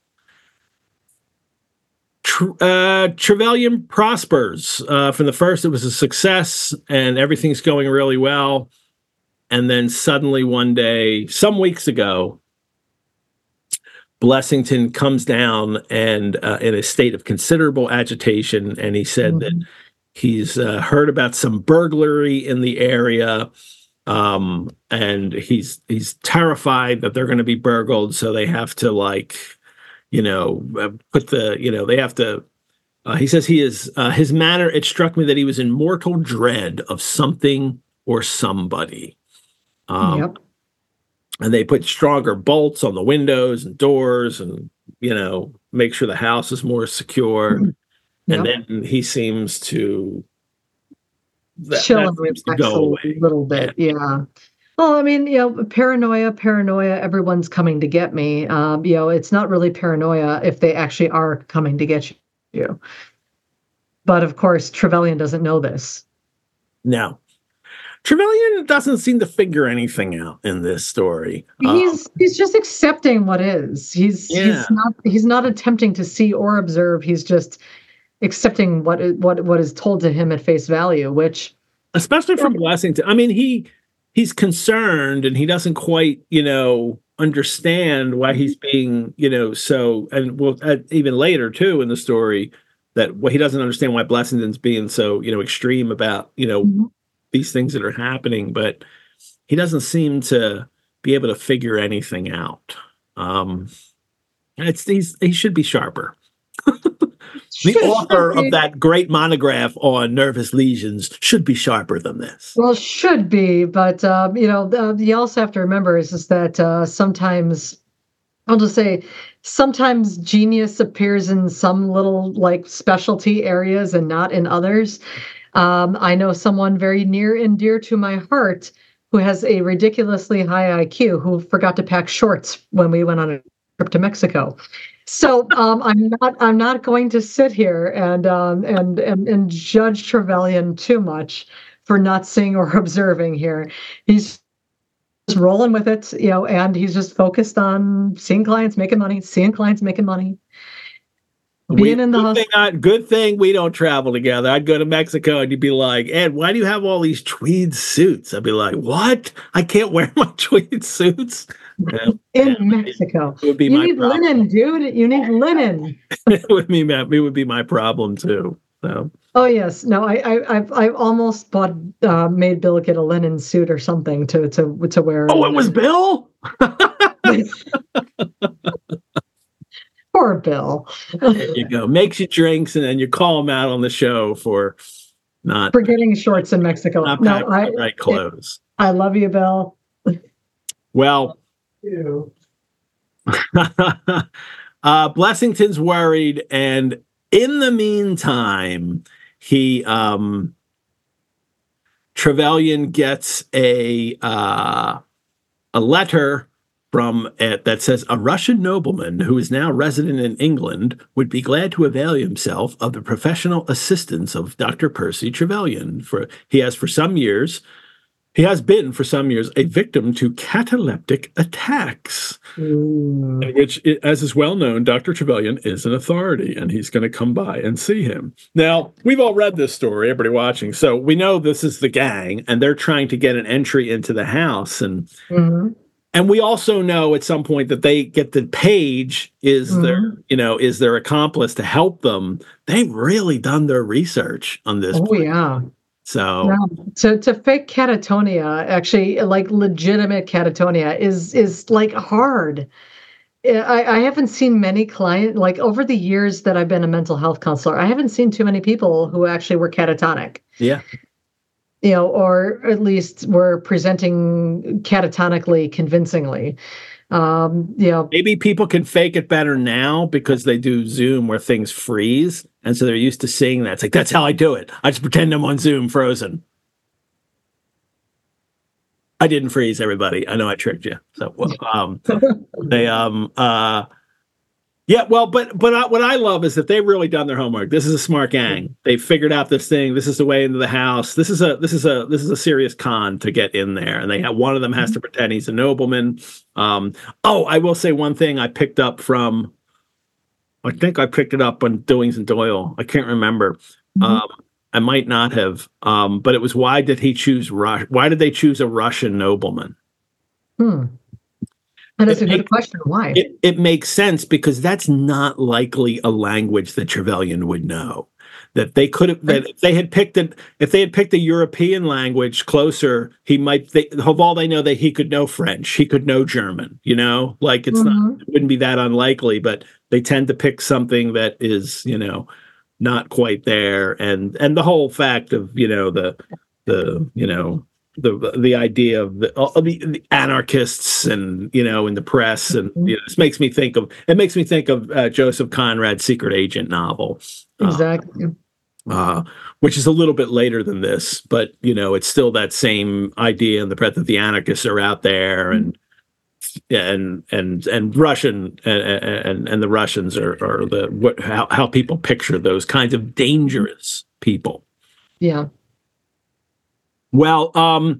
Tr- uh, Trevelyan prospers. Uh, from the first, it was a success and everything's going really well. And then suddenly one day, some weeks ago, Blessington comes down and uh, in a state of considerable agitation. And he said that
Mhm.
he's uh, heard about some burglary in the area. Um, and he's he's terrified that they're going to be burgled. So they have to like, you know, uh, put the, you know, they have to, uh, he says he is, uh, his manner, it struck me that he was in mortal dread of something or somebody. Um,
Yep.
and they put stronger bolts on the windows and doors and, you know, make sure the house is more secure.
Mhm.
And
Yep.
then he seems to, that,
Chill
that
and
seems to
relax
go
a
away.
little bit. Yeah. Well, I mean, you know, paranoia, paranoia, everyone's coming to get me. Um, you know, it's not really paranoia if they actually are coming to get you. But of course, Trevelyan doesn't know this.
No. Trevelyan doesn't seem to figure anything out in this story. Um,
He's he's just accepting what is. He's
Yeah.
he's not he's not attempting to see or observe. He's just accepting what is, what what is told to him at face value, which
especially from Blessington. I mean, he he's concerned and he doesn't quite, you know, understand why he's being, you know, so, and well, uh, even later too in the story, that well, he doesn't understand why Blessington's being so, you know, extreme about, you know,
Mhm.
these things that are happening, but he doesn't seem to be able to figure anything out. Um, it's he's he should be sharper. The
Should-
author
should be-
of that great monograph on nervous lesions should be sharper than this.
Well, should be, but um, you know, the, you also have to remember is, is that uh, sometimes I'll just say sometimes genius appears in some little like specialty areas and not in others. Um, I know someone very near and dear to my heart who has a ridiculously high I Q who forgot to pack shorts when we went on a trip to Mexico. So um, I'm not I'm not going to sit here and um, and and and judge Trevelyan too much for not seeing or observing here. He's just rolling with it, you know, and he's just focused on seeing clients making money, seeing clients making money, being
We,
in the
good,
hustle.
thing I, good thing we don't travel together. I'd go to Mexico and you'd be like, Ed, why do you have all these tweed suits? I'd be like, what? I can't wear my tweed suits. Yeah,
in
yeah,
Mexico.
it would be
You
my
need
problem.
linen, dude. You need linen.
it would be my, it would be my problem too. So
Oh yes, no, I I I've, I almost bought uh, made Bill get a linen suit or something to to to wear.
oh, it was Bill.
Poor Bill.
There you go. Makes you drinks, and then you call him out on the show for not
For getting shorts in Mexico.
not
No,
packing
I
the right clothes.
I love you, Bill.
Well,
You.
uh, Blessington's worried, and in the meantime, he um, Trevelyan gets a uh, a letter from uh, that says a Russian nobleman who is now resident in England would be glad to avail himself of the professional assistance of Doctor Percy Trevelyan. For he has for some years, he has been for some years a victim to cataleptic attacks,
Mm.
in which, as is well known, Doctor Trevelyan is an authority, and he's going to come by and see him. Now, we've all read this story, everybody watching, so we know this is the gang, and they're trying to get an entry into the house, and.
Mm-hmm.
And we also know at some point that they get the Page is mm-hmm. their, you know, is their accomplice to help them. They've really done their research on this.
Oh
point.
yeah.
So
yeah. to to fake catatonia, actually, like legitimate catatonia, is is like hard. I, I haven't seen many clients, like over the years that I've been a mental health counselor, I haven't seen too many people who actually were catatonic.
Yeah.
You know, or at least were presenting catatonically convincingly. Um, you know,
maybe people can fake it better now because they do Zoom where things freeze, and so they're used to seeing that. It's like, that's how I do it. I just pretend I'm on Zoom frozen. I didn't freeze, everybody. I know I tricked you. So um, they um uh. Yeah, well, but but I, what I love is that they've really done their homework. This is a smart gang. They figured out this thing. This is the way into the house. This is a this is a this is a serious con to get in there. And they have one of them has to pretend he's a nobleman. Um, oh, I will say one thing I picked up from. I think I picked it up on Doings and Doyle. I can't remember. Mm-hmm. Um, I might not have. Um, but it was why did he choose Rush? Why did they choose a Russian nobleman?
Hmm. And that's
it
a good
make,
question. Why?
It, it makes sense because that's not likely a language that Trevelyan would know. That they could have, that if they had picked it, if they had picked a European language closer, he might. They, of all they know, that he could know French, he could know German. You know, like it's mm-hmm. not, it wouldn't be that unlikely. But they tend to pick something that is, you know, not quite there. And and the whole fact of, you know, the the you know. the the idea of the, of the, the anarchists and, you know, in the press, and you know, this makes me think of it makes me think of uh, Joseph Conrad's Secret Agent novel,
exactly,
uh, uh, which is a little bit later than this, but you know, it's still that same idea in the press that the anarchists are out there, and and and and Russian and and, and the Russians are are the what how how people picture those kinds of dangerous people.
Yeah.
Well, um,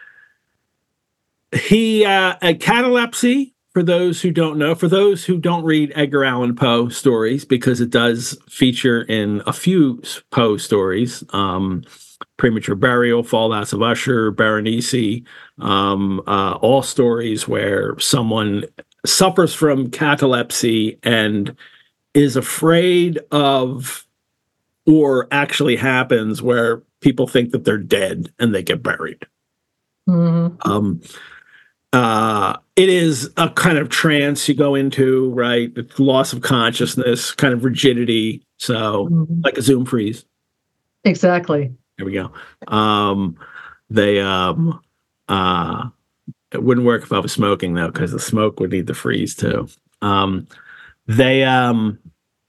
he uh, uh, catalepsy, for those who don't know, for those who don't read Edgar Allan Poe stories, because it does feature in a few Poe stories, um, Premature Burial, Fall House of Usher, Berenice, um, uh, all stories where someone suffers from catalepsy and is afraid of, or actually happens where people think that they're dead and they get buried.
Mm-hmm.
Um, uh, it is a kind of trance you go into, right? It's loss of consciousness, kind of rigidity. So mm-hmm. like a Zoom freeze.
Exactly.
There we go. Um, they, um, uh, it wouldn't work if I was smoking though, because the smoke would need to freeze too. Um, they, um,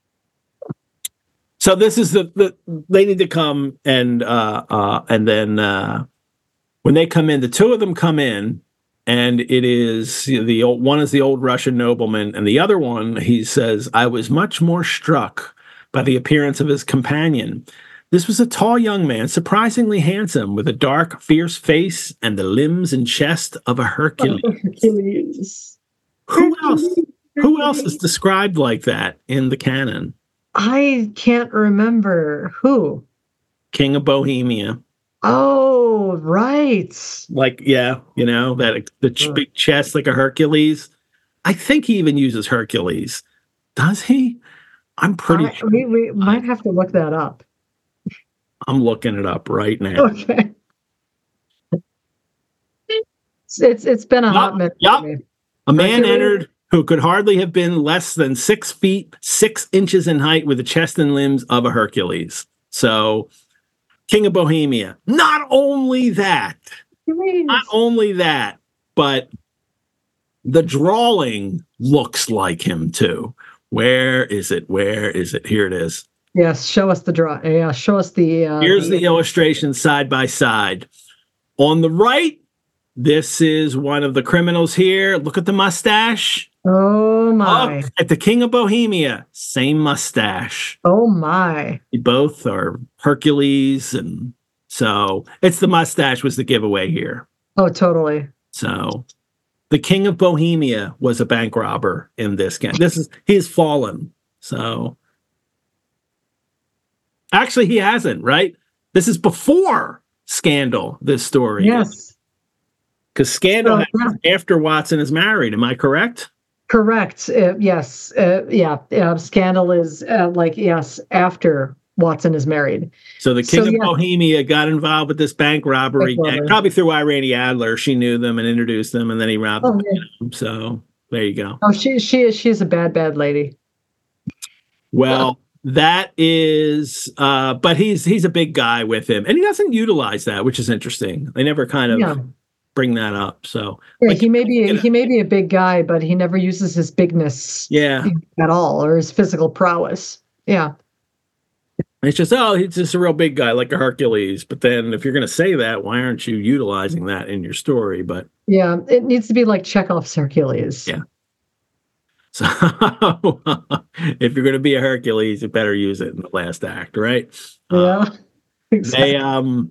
So this is the, the they need to come and uh, uh, and then uh, when they come in, the two of them come in, and it is the old one is the old Russian nobleman, and the other one, he says, I was much more struck by the appearance of his companion. This was a tall young man, surprisingly handsome, with a dark, fierce face and the limbs and chest of a Hercules.
Oh, Hercules.
Who else? Who else is described like that in the canon?
I can't remember who.
King of Bohemia.
Oh, right.
Like, yeah, you know, that the ch- big chest like a Hercules. I think he even uses Hercules. Does he? I'm pretty
I,
sure.
We, we might have to look that up.
I'm looking it up right now.
Okay. It's it's, it's been a
yep,
hot minute.
Yep. A man
Hercules?
entered who could hardly have been less than six feet, six inches in height, with the chest and limbs of a Hercules. So, King of Bohemia. Not only that,
Hercules.
not only that, but the drawing looks like him too. Where is it? Where is it? Here it is.
Yes, show us the draw. Yeah, show us the. Uh,
Here's the illustration side by side. On the right, This is one of the criminals here. Look at the mustache.
Oh my.
Look at the King of Bohemia. Same mustache.
Oh my.
They both are Hercules, and so it's the mustache was the giveaway here.
Oh, totally.
So the King of Bohemia was a bank robber in this game. This is he's fallen. So actually, he hasn't, right? This is before Scandal, this story.
Yes.
Because Scandal
So, yeah.
happens after Watson is married. Am I correct?
Correct. Uh, yes. Uh, yeah. Uh, Scandal is uh, like, yes, after Watson is married.
So the King
So,
of
yeah.
Bohemia got involved with this bank robbery,
Bank robbery.
and probably through Irene Adler. She knew them and introduced them, and then he robbed
Oh,
them.
yeah.
So there you go.
Oh, she she is she's a bad bad lady.
Well, that is, uh, but he's he's a big guy with him, and he doesn't utilize that, which is interesting. They never kind of
Yeah.
bring that up. So
Yeah,
like,
he may be
you know,
he may be a big guy, but he never uses his bigness
yeah,
at all or his physical prowess. Yeah.
it's just oh, he's just a real big guy like a Hercules. But then if you're going to say that, why aren't you utilizing that in your story? But
Yeah. It needs to be like Chekhov's Hercules.
Yeah. So if you're going to be a Hercules, you better use it in the last act, right?
Yeah.
Uh,
Exactly.
they um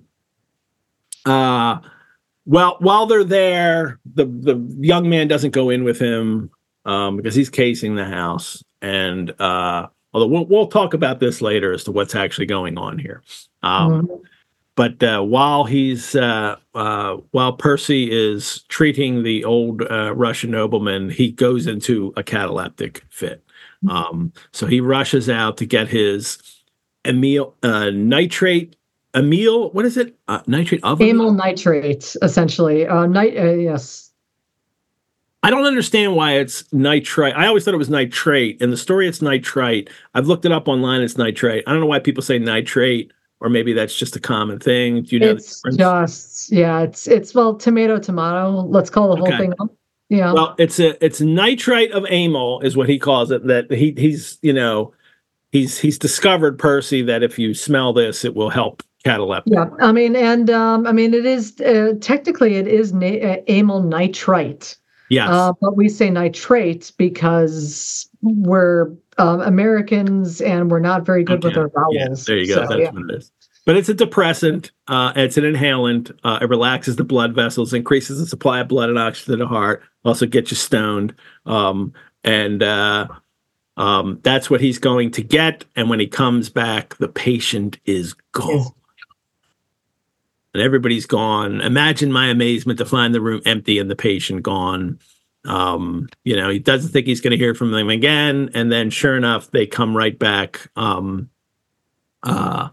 uh well while they're there, the the young man doesn't go in with him um because he's casing the house, and uh although we'll, we'll talk about this later as to what's actually going on here. Um
Mhm.
But uh, while he's uh, uh, while Percy is treating the old uh, Russian nobleman, he goes into a cataleptic fit. Um, so he rushes out to get his amyl uh, nitrate. Amyl, what is it? Uh, nitrate of
Amyl nitrate, essentially. Uh, nit- uh, yes.
I don't understand why it's nitrite. I always thought it was nitrate. In the story, it's nitrite. I've looked it up online. It's nitrate. I don't know why people say nitrate. Or maybe that's just a common thing. Do you know
It's just, yeah, it's, it's well, tomato, tomato. Let's call the whole
Okay.
thing up. Yeah.
Well, it's a it's nitrite of amyl is what he calls it. That he he's you know he's he's discovered, Percy, that if you smell this, it will help cataleptic.
Yeah. I mean, and um, I mean, it is uh, technically it is na- uh, amyl nitrite.
Yes.
Uh, but we say nitrate because we're um, Americans and we're not very good
Okay.
with our vowels.
Yeah, there you go.
So,
That's
yeah.
what it is. But it's a depressant. Uh, it's an inhalant. Uh, it relaxes the blood vessels, increases the supply of blood and oxygen to the heart. Also gets you stoned. Um, and uh, um, that's what he's going to get. And when he comes back, the patient is gone.
Yes.
And everybody's gone. Imagine my amazement to find the room empty and the patient gone. Um, you know, he doesn't think he's going to hear from them again. And then sure enough, they come right back. Um, uh,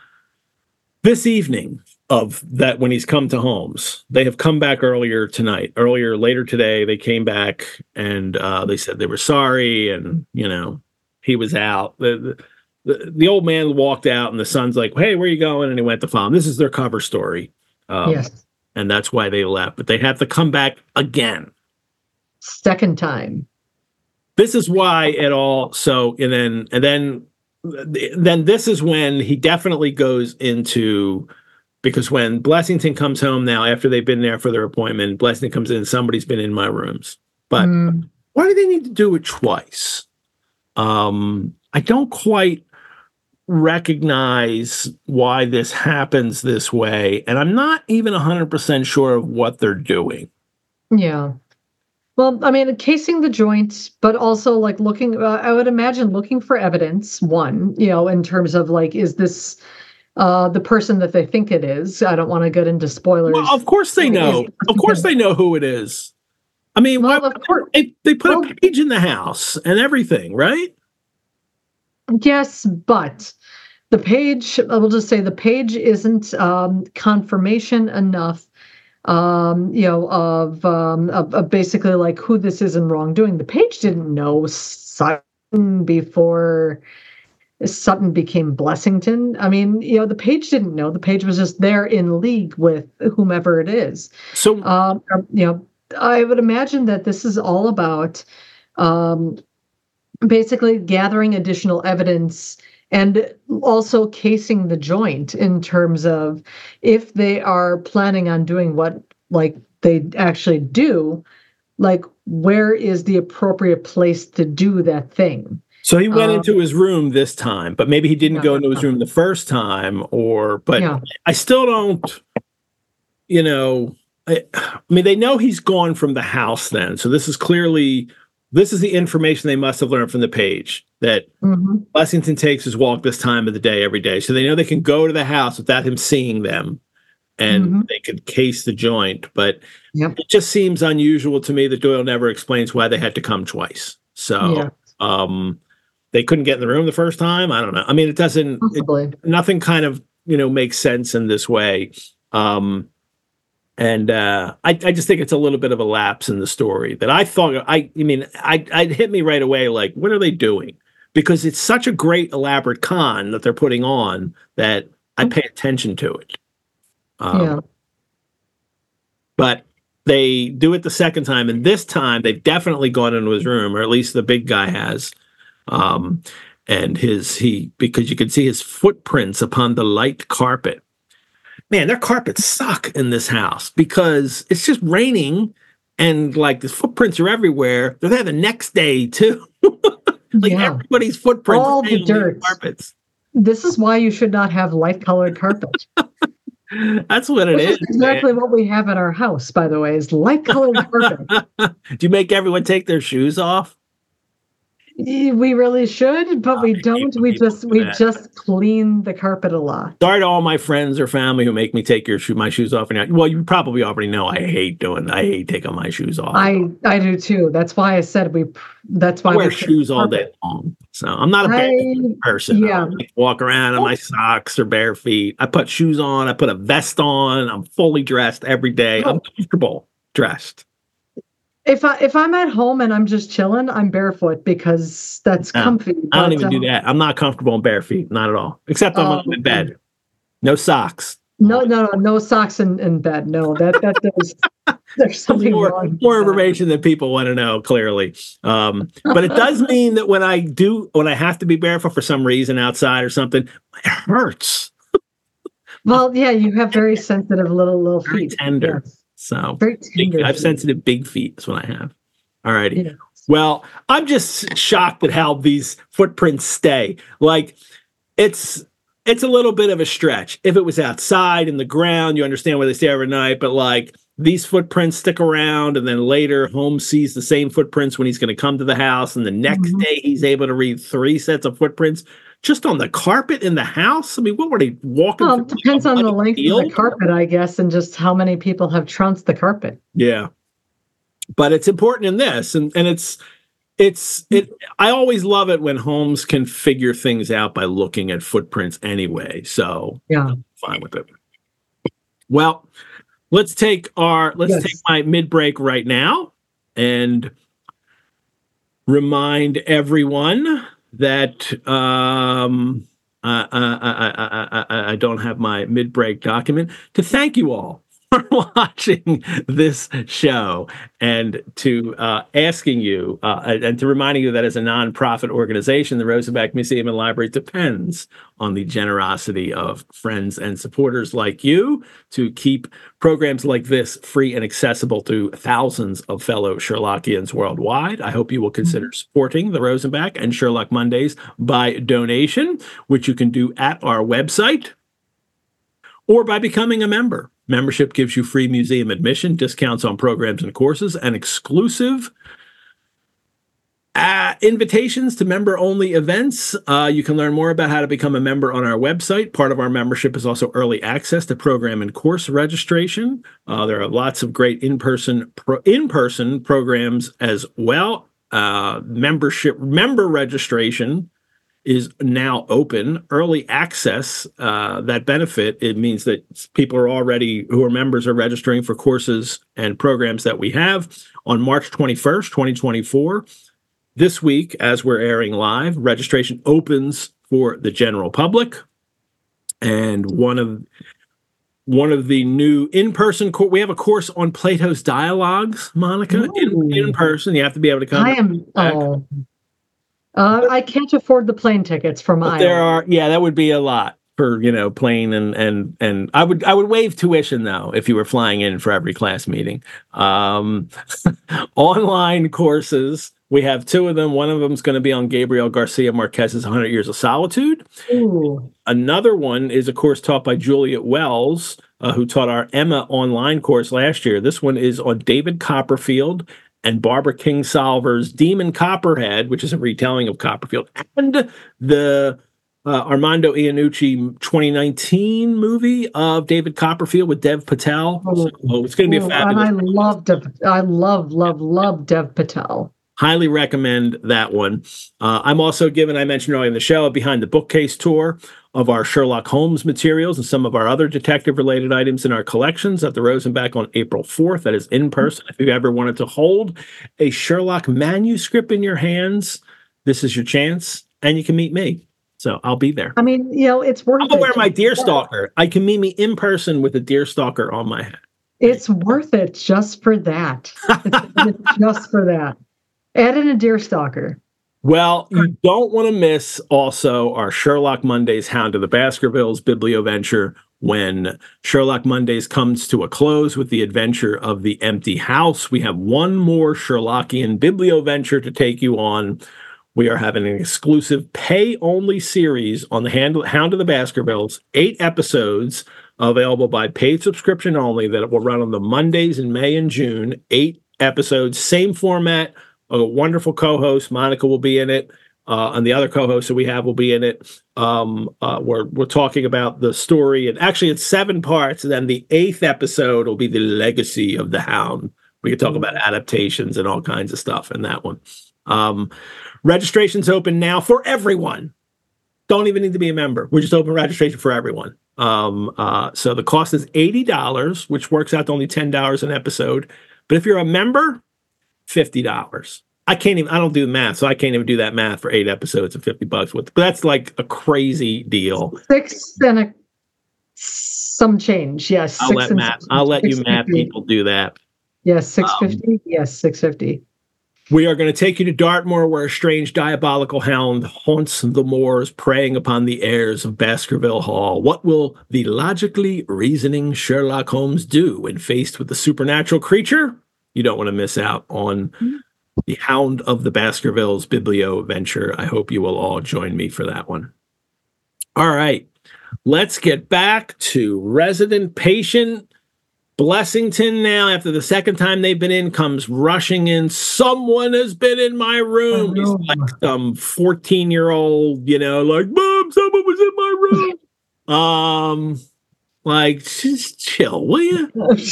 this evening of that, when he's come to Holmes, they have come back earlier tonight, earlier, later today, they came back and uh, they said they were sorry. And, you know, he was out. The, the, the old man walked out and the son's like, hey, where are you going? And he went to follow him. This is their cover story. Um,
Yes.
And that's why they left. But they have to come back again.
Second time.
This is why it all. So, and then, and then, then this is when he definitely goes into, because when Blessington comes home now, after they've been there for their appointment, Blessington comes in, somebody's been in my rooms. But
Mm.
why do they need to do it twice? Um, I don't quite recognize why this happens this way. And I'm not even one hundred percent sure of what they're doing.
Yeah. Well, I mean, casing the joint, but also like looking, uh, I would imagine looking for evidence, one, you know, in terms of like, is this uh, the person that they think it is? I don't want to get into spoilers.
Well, of course they know. Of course they know who it is. I mean,
Well,
why,
of course-
they, they put
well-
a page in the house and everything, right?
Yes, but the page, I will just say the page isn't um, confirmation enough, um, you know, of, um, of, of basically like who this is in wrongdoing. The page didn't know Sutton before Sutton became Blessington. I mean, you know, the page didn't know. The page was just there in league with whomever it is.
So,
Um, you know, I would imagine that this is all about um, basically gathering additional evidence and also casing the joint in terms of if they are planning on doing what like they actually do, like where is the appropriate place to do that thing?
So he went
Um,
into his room this time, but maybe he didn't
yeah,
go into his room the first time, or but
yeah.
I still don't, you know, I, I mean, they know he's gone from the house then. So this is clearly, this is the information they must have learned from the page that
Mm-hmm.
Blessington takes his walk this time of the day every day. So they know they can go to the house without him seeing them, and
Mm-hmm.
they could case the joint. But
Yep.
it just seems unusual to me that Doyle never explains why they had to come twice. So
Yeah.
um, they couldn't get in the room the first time. I don't know. I mean, it doesn't,
Possibly.
it, nothing kind of, you know, makes sense in this way. Um, and uh, I, I just think it's a little bit of a lapse in the story that I thought, I, I mean, I, I hit me right away. Like, what are they doing? Because it's such a great elaborate con that they're putting on that I pay attention to it. Um,
Yeah.
But they do it the second time, and this time they've definitely gone into his room, or at least the big guy has. Um, and his he because you can see his footprints upon the light carpet. Man, their carpets suck in this house because it's just raining, and like the footprints are everywhere. They're there the next day too. Like
Yeah.
everybody's footprints
All
stay
the
on these
dirt.
carpets.
This is why you should not have light colored carpet.
That's what it
This
is.
is exactly what we have at our house, by the way, is light colored carpet.
Do you make everyone take their shoes off?
We really should, but we
I
don't.
hate
We
people
just
do
we
that.
just clean the carpet a lot.
Sorry to all my friends or family who make me take your shoe, my shoes off. And well, you probably already know I hate doing. I hate taking my shoes off.
I I do too. That's why I said we. That's why
I wear
we
shoes all day long, so I'm not a
I,
barefoot person. I
yeah.
don't like to walk around in my socks or bare feet. I put shoes on. I put a vest on. I'm fully dressed every day. I'm comfortable dressed.
If I if I'm at home and I'm just chilling, I'm barefoot because that's
No,
comfy.
I don't
but,
even do
um,
that. I'm not comfortable in bare feet, not at all. Except when
Oh,
I'm in bed. No socks.
No, no, no, no socks in, in bed. No, that that there's there's something
more,
wrong. with
more
that.
information than people want to know, clearly. Um, but it does mean that when I do, when I have to be barefoot for some reason outside or something, it hurts.
Well, yeah, you have very sensitive little little
Very
feet.
tender.
Yes.
So
Very
big,
tender.
I have
feet.
sensitive big feet. That's what I have. All righty.
Yes.
Well, I'm just shocked at how these footprints stay. Like it's it's a little bit of a stretch. If it was outside in the ground, you understand where they stay overnight. But like these footprints stick around, and then later Holmes sees the same footprints when he's going to come to the house, and the next
Mhm.
day he's able to read three sets of footprints just on the carpet in the house. I mean, what were they walking?
Well, it
through,
depends
like, a
on the
muddy
length of
field?
the carpet, I guess, and just how many people have trounced the carpet.
Yeah. But it's important in this, and, and it's it's it I always love it when Holmes can figure things out by looking at footprints anyway. So
Yeah.
I'm fine with it. Well, let's take our let's
Yes.
take my mid-break right now and remind everyone that um uh, uh, I, I, I, I don't have my mid-break document to thank you all for watching this show and to uh, asking you uh, and to reminding you that as a nonprofit organization, the Rosenbach Museum and Library depends on the generosity of friends and supporters like you to keep programs like this free and accessible to thousands of fellow Sherlockians worldwide. I hope you will consider supporting the Rosenbach and Sherlock Mondays by donation, which you can do at our website or by becoming a member. Membership gives you free museum admission, discounts on programs and courses, and exclusive uh, invitations to member-only events. Uh, you can learn more about how to become a member on our website. Part of our membership is also early access to program and course registration. Uh, there are lots of great in-person pro- in-person programs as well. Uh, membership member registration is now open. Early access, uh, that benefit, it means that people are already, who are members, are registering for courses and programs that we have. On March twenty-first, twenty twenty-four, this week, as we're airing live, registration opens for the general public. And one of one of the new in-person, co- we have a course on Plato's Dialogues, Monica, in,
Ooh.
in person. You have to be able to come.
I am.
back.
Oh, uh, I can't afford the plane tickets for
But
my.
there are, yeah, that would be a lot. for, you know, plane and and and I would I would waive tuition though if you were flying in for every class meeting. Um, online courses. We have two of them. One of them is going to be on Gabriel Garcia Marquez's one hundred Years of Solitude.
Ooh.
Another one is a course taught by Juliet Wells, uh, who taught our Emma online course last year. This one is on David Copperfield and Barbara Kingsolver's Demon Copperhead, which is a retelling of Copperfield, and the uh, Armando Iannucci twenty nineteen movie of David Copperfield with Dev Patel. So, oh, it's going to be a fabulous.
And I love Dev, I love, love, love Dev Patel.
Highly recommend that one. Uh, I'm also giving, I mentioned earlier in the show, a behind the bookcase tour of our Sherlock Holmes materials and some of our other detective-related items in our collections at the Rosenbach on April fourth. That is in person. If you ever wanted to hold a Sherlock manuscript in your hands, this is your chance, and you can meet me. So I'll be there.
I mean, you know, it's worth
I'm gonna
it.
wear my Deerstalker. I can meet me in person with a Deerstalker on my head.
It's worth it just for that. It's, it's just for that. Add in a Deerstalker.
Well, you don't want to miss also our Sherlock Mondays Hound of the Baskervilles Biblioventure when Sherlock Mondays comes to a close with the adventure of the empty house. We have one more Sherlockian Biblioventure to take you on. We are having an exclusive pay-only series on the Hound of the Baskervilles, eight episodes available by paid subscription only that will run on the Mondays in May and June, eight episodes, same format. A wonderful co-host, Monica, will be in it, uh, and the other co-hosts that we have will be in it. Um, uh, we're we're talking about the story, and actually it's seven parts. And then the eighth episode will be the legacy of the Hound. We can talk about adaptations and all kinds of stuff in that one. Um, registration's open now for everyone. Don't even need to be a member. We're just open registration for everyone. Um, uh, so the cost is eighty dollars, which works out to only ten dollars an episode. But if you're a member, fifty dollars. I can't even, I don't do the math, so I can't even do that math for eight episodes of fifty bucks. With, but that's like a crazy deal.
Six and a, some change. Yes.
I'll
six
let,
and
math, I'll let you math
fifty.
people do that.
Yes, six fifty.
Um,
yes, six fifty.
We are going to take you to Dartmoor, where a strange diabolical hound haunts the moors, preying upon the heirs of Baskerville Hall. What will the logically reasoning Sherlock Holmes do when faced with the supernatural creature? You don't want to miss out on the Hound of the Baskervilles Biblioventure. I hope you will all join me for that one. All right, let's get back to resident patient Blessington now. After the second time they've been in, comes rushing in. Someone has been in my room. He's like some fourteen-year-old, you know, like, Mom, someone was in my room. um... Like, just chill, will you?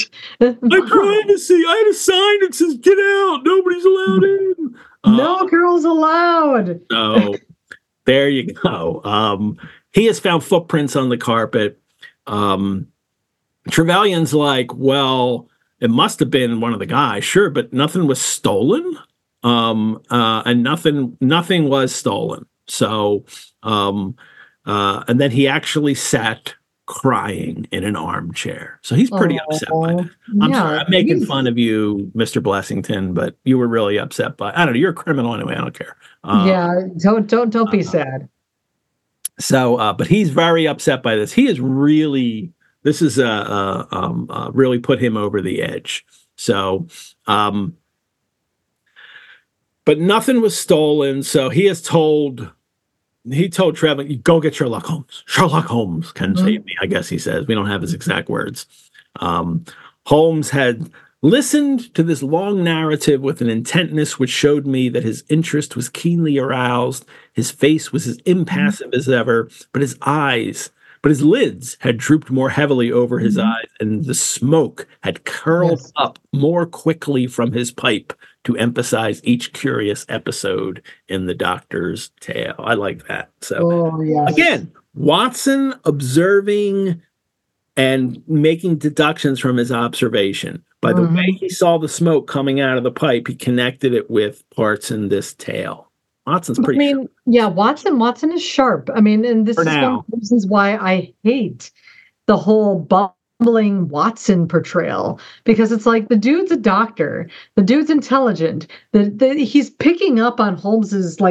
My privacy. I had a sign that says, get out. Nobody's allowed in.
No
uh,
girls allowed.
So there you go. Um, he has found footprints on the carpet. Um, Trevelyan's like, well, it must have been one of the guys. Sure, but nothing was stolen. Um, uh, and nothing, nothing was stolen. So, um, uh, and then he actually sat crying in an armchair. So he's pretty
oh,
upset by that. I'm
yeah,
sorry, I'm making
he's...
fun of you, Mister Blessington, but you were really upset by, I don't know, you're a criminal anyway, I don't care. Uh,
yeah, don't don't don't be
uh,
sad.
So, uh, but he's very upset by this. He is really, this is uh, uh, um, uh, really put him over the edge. So, um, but nothing was stolen. So he has told He told Trevor, you go get Sherlock Holmes. Sherlock Holmes can mm-hmm. save me, I guess he says. We don't have his exact words. Um, Holmes had listened to this long narrative with an intentness which showed me that his interest was keenly aroused. His face was as impassive mm-hmm. as ever, but his eyes, but his lids had drooped more heavily over his mm-hmm. eyes, and the smoke had curled yes. up more quickly from his pipe to emphasize each curious episode in the doctor's tale. I like that. So
oh, yes.
Again, Watson observing and making deductions from his observation. By the mm-hmm. way he saw the smoke coming out of the pipe, he connected it with parts in this tale. Watson's pretty
I mean,
sharp.
Yeah, Watson, Watson is sharp. I mean, and this
For
is
now.
one of the reasons why I hate the whole bumbling Watson portrayal, because it's like the dude's a doctor, the dude's intelligent, the, the he's picking up on Holmes's like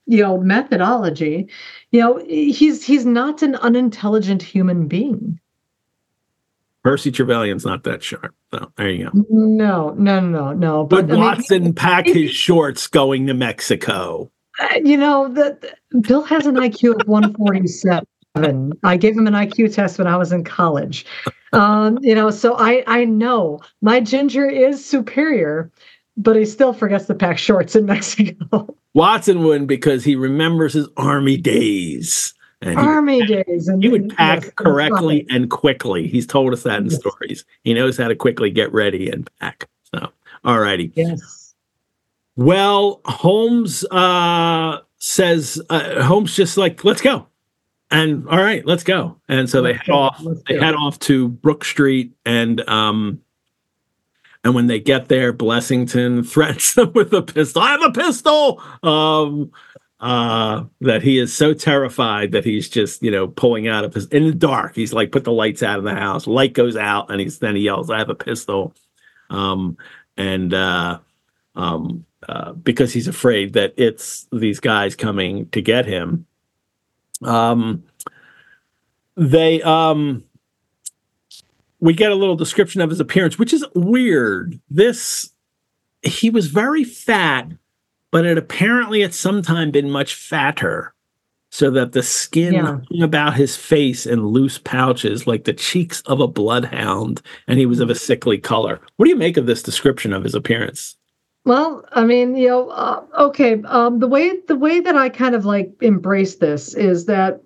you know, methodology, you know, he's he's not an unintelligent human being.
Percy Trevelyan's not that sharp. So there you go.
No, no, no, no.
But
But I
Watson
mean,
pack his shorts going to Mexico?
you know, the, the Bill has an I Q of one forty-seven. I gave him an I Q test when I was in college. Um, you know, so I I know my ginger is superior, but he still forgets to pack shorts in Mexico.
Watson wouldn't, because he remembers his army days. And he
Army
would pack,
days. And
he would pack
yes,
correctly and quickly. He's told us that in
yes.
stories. He knows how to quickly get ready and pack. So, all righty.
Yes.
Well, Holmes uh, says, uh, Holmes just like, let's go. And all right, let's go. And so let's they head go. off. Let's they go. head off to Brook Street, and um, and when they get there, Blessington threatens them with a pistol. I have a pistol. Um, uh, that he is so terrified that he's just, you know, pulling out of his in the dark. He's like, put the lights out of the house. Light goes out, and he's then he yells, "I have a pistol," um, and uh, um, uh, because he's afraid that it's these guys coming to get him. Um, they, um, we get a little description of his appearance, which is weird. This, he was very fat, but it apparently at some time been much fatter, so that the skin
Yeah.
hung about his face in loose pouches like the cheeks of a bloodhound, and he was of a sickly color. What do you make of this description of his appearance?
Well, I mean, you know, uh, okay. Um, the way the way that I kind of like embrace this is that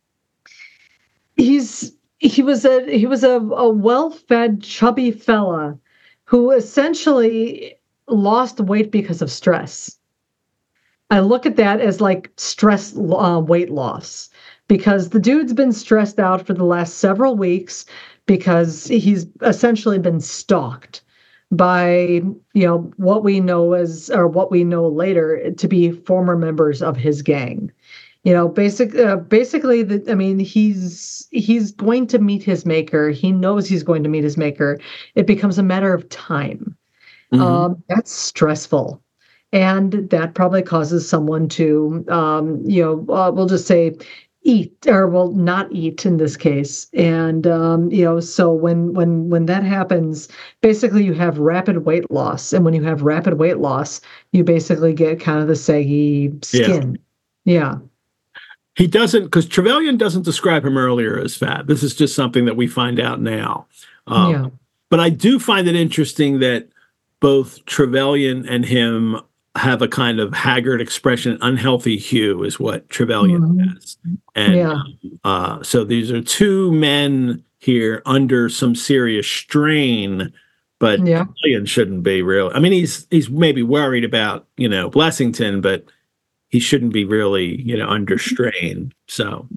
he's he was a he was a, a well-fed, chubby fella who essentially lost weight because of stress. I look at that as like stress uh, weight loss, because the dude's been stressed out for the last several weeks because he's essentially been stalked by, you know, what we know as, or what we know later to be former members of his gang. You know, basic, uh, basically, the, I mean, he's he's going to meet his maker. He knows he's going to meet his maker. It becomes a matter of time. Mm-hmm. Um, that's stressful. And that probably causes someone to, um, you know, uh, we'll just say, eat, or well, not eat in this case. And, um, you know, so when, when, when that happens, basically you have rapid weight loss. And when you have rapid weight loss, you basically get kind of the saggy skin. Yeah. yeah.
He doesn't, because Trevelyan doesn't describe him earlier as fat. This is just something that we find out now. Um, yeah. But I do find it interesting that both Trevelyan and him have a kind of haggard expression. Unhealthy hue is what Trevelyan mm-hmm. has. And yeah. uh, so these are two men here under some serious strain, but yeah. Trevelyan shouldn't be real. I mean, he's he's maybe worried about, you know, Blessington, but he shouldn't be really, you know, under strain. So,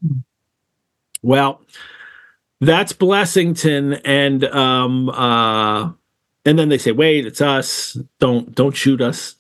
well, that's Blessington. And um, uh, and then they say, wait, it's us. Don't don't shoot us.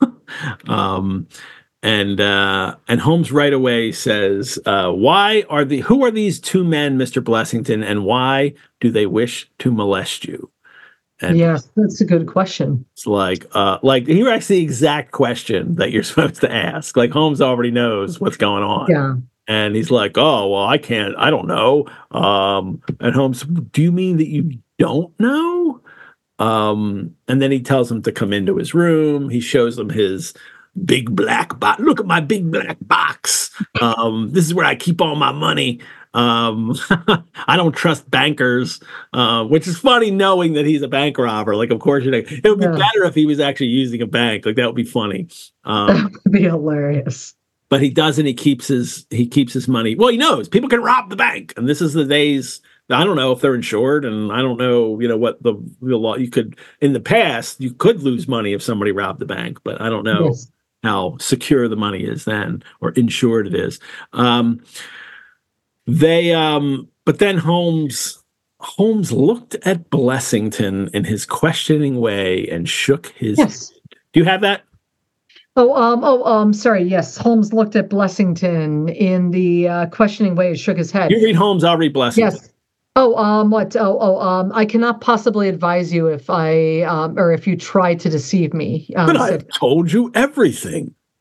um, and uh, and Holmes right away says, uh, why are the who are these two men, Mister Blessington, and why do they wish to molest you? And
yes, that's a good question.
It's like, uh, like he asks the exact question that you're supposed to ask. Like Holmes already knows what's going on.
Yeah.
And he's like, oh, well, I can't, I don't know. Um, and Holmes, do you mean that you don't know? Um, and then he tells him to come into his room. He shows him his big black box. Look at my big black box. Um, this is where I keep all my money. Um, I don't trust bankers, uh, which is funny knowing that he's a bank robber. Like, of course, you know, it would be yeah. better if he was actually using a bank. Like, that would be funny. Um,
that would be hilarious.
But he doesn't. He keeps his he keeps his money. Well, he knows people can rob the bank, and this is the days. I don't know if they're insured, and I don't know, you know, what the, the law. You could, in the past, you could lose money if somebody robbed the bank, but I don't know yes. how secure the money is then, or insured it is. Um, They, um, but then Holmes, Holmes looked at Blessington in his questioning way and shook his
yes.
head. Do you have that?
Oh, um, oh, um, sorry. Yes, Holmes looked at Blessington in the uh, questioning way and shook his head.
You read Holmes, I'll read Blessington.
Yes. Oh, um, what? Oh, oh, um, I cannot possibly advise you if I, um, or if you try to deceive me. Um,
but I've told you everything.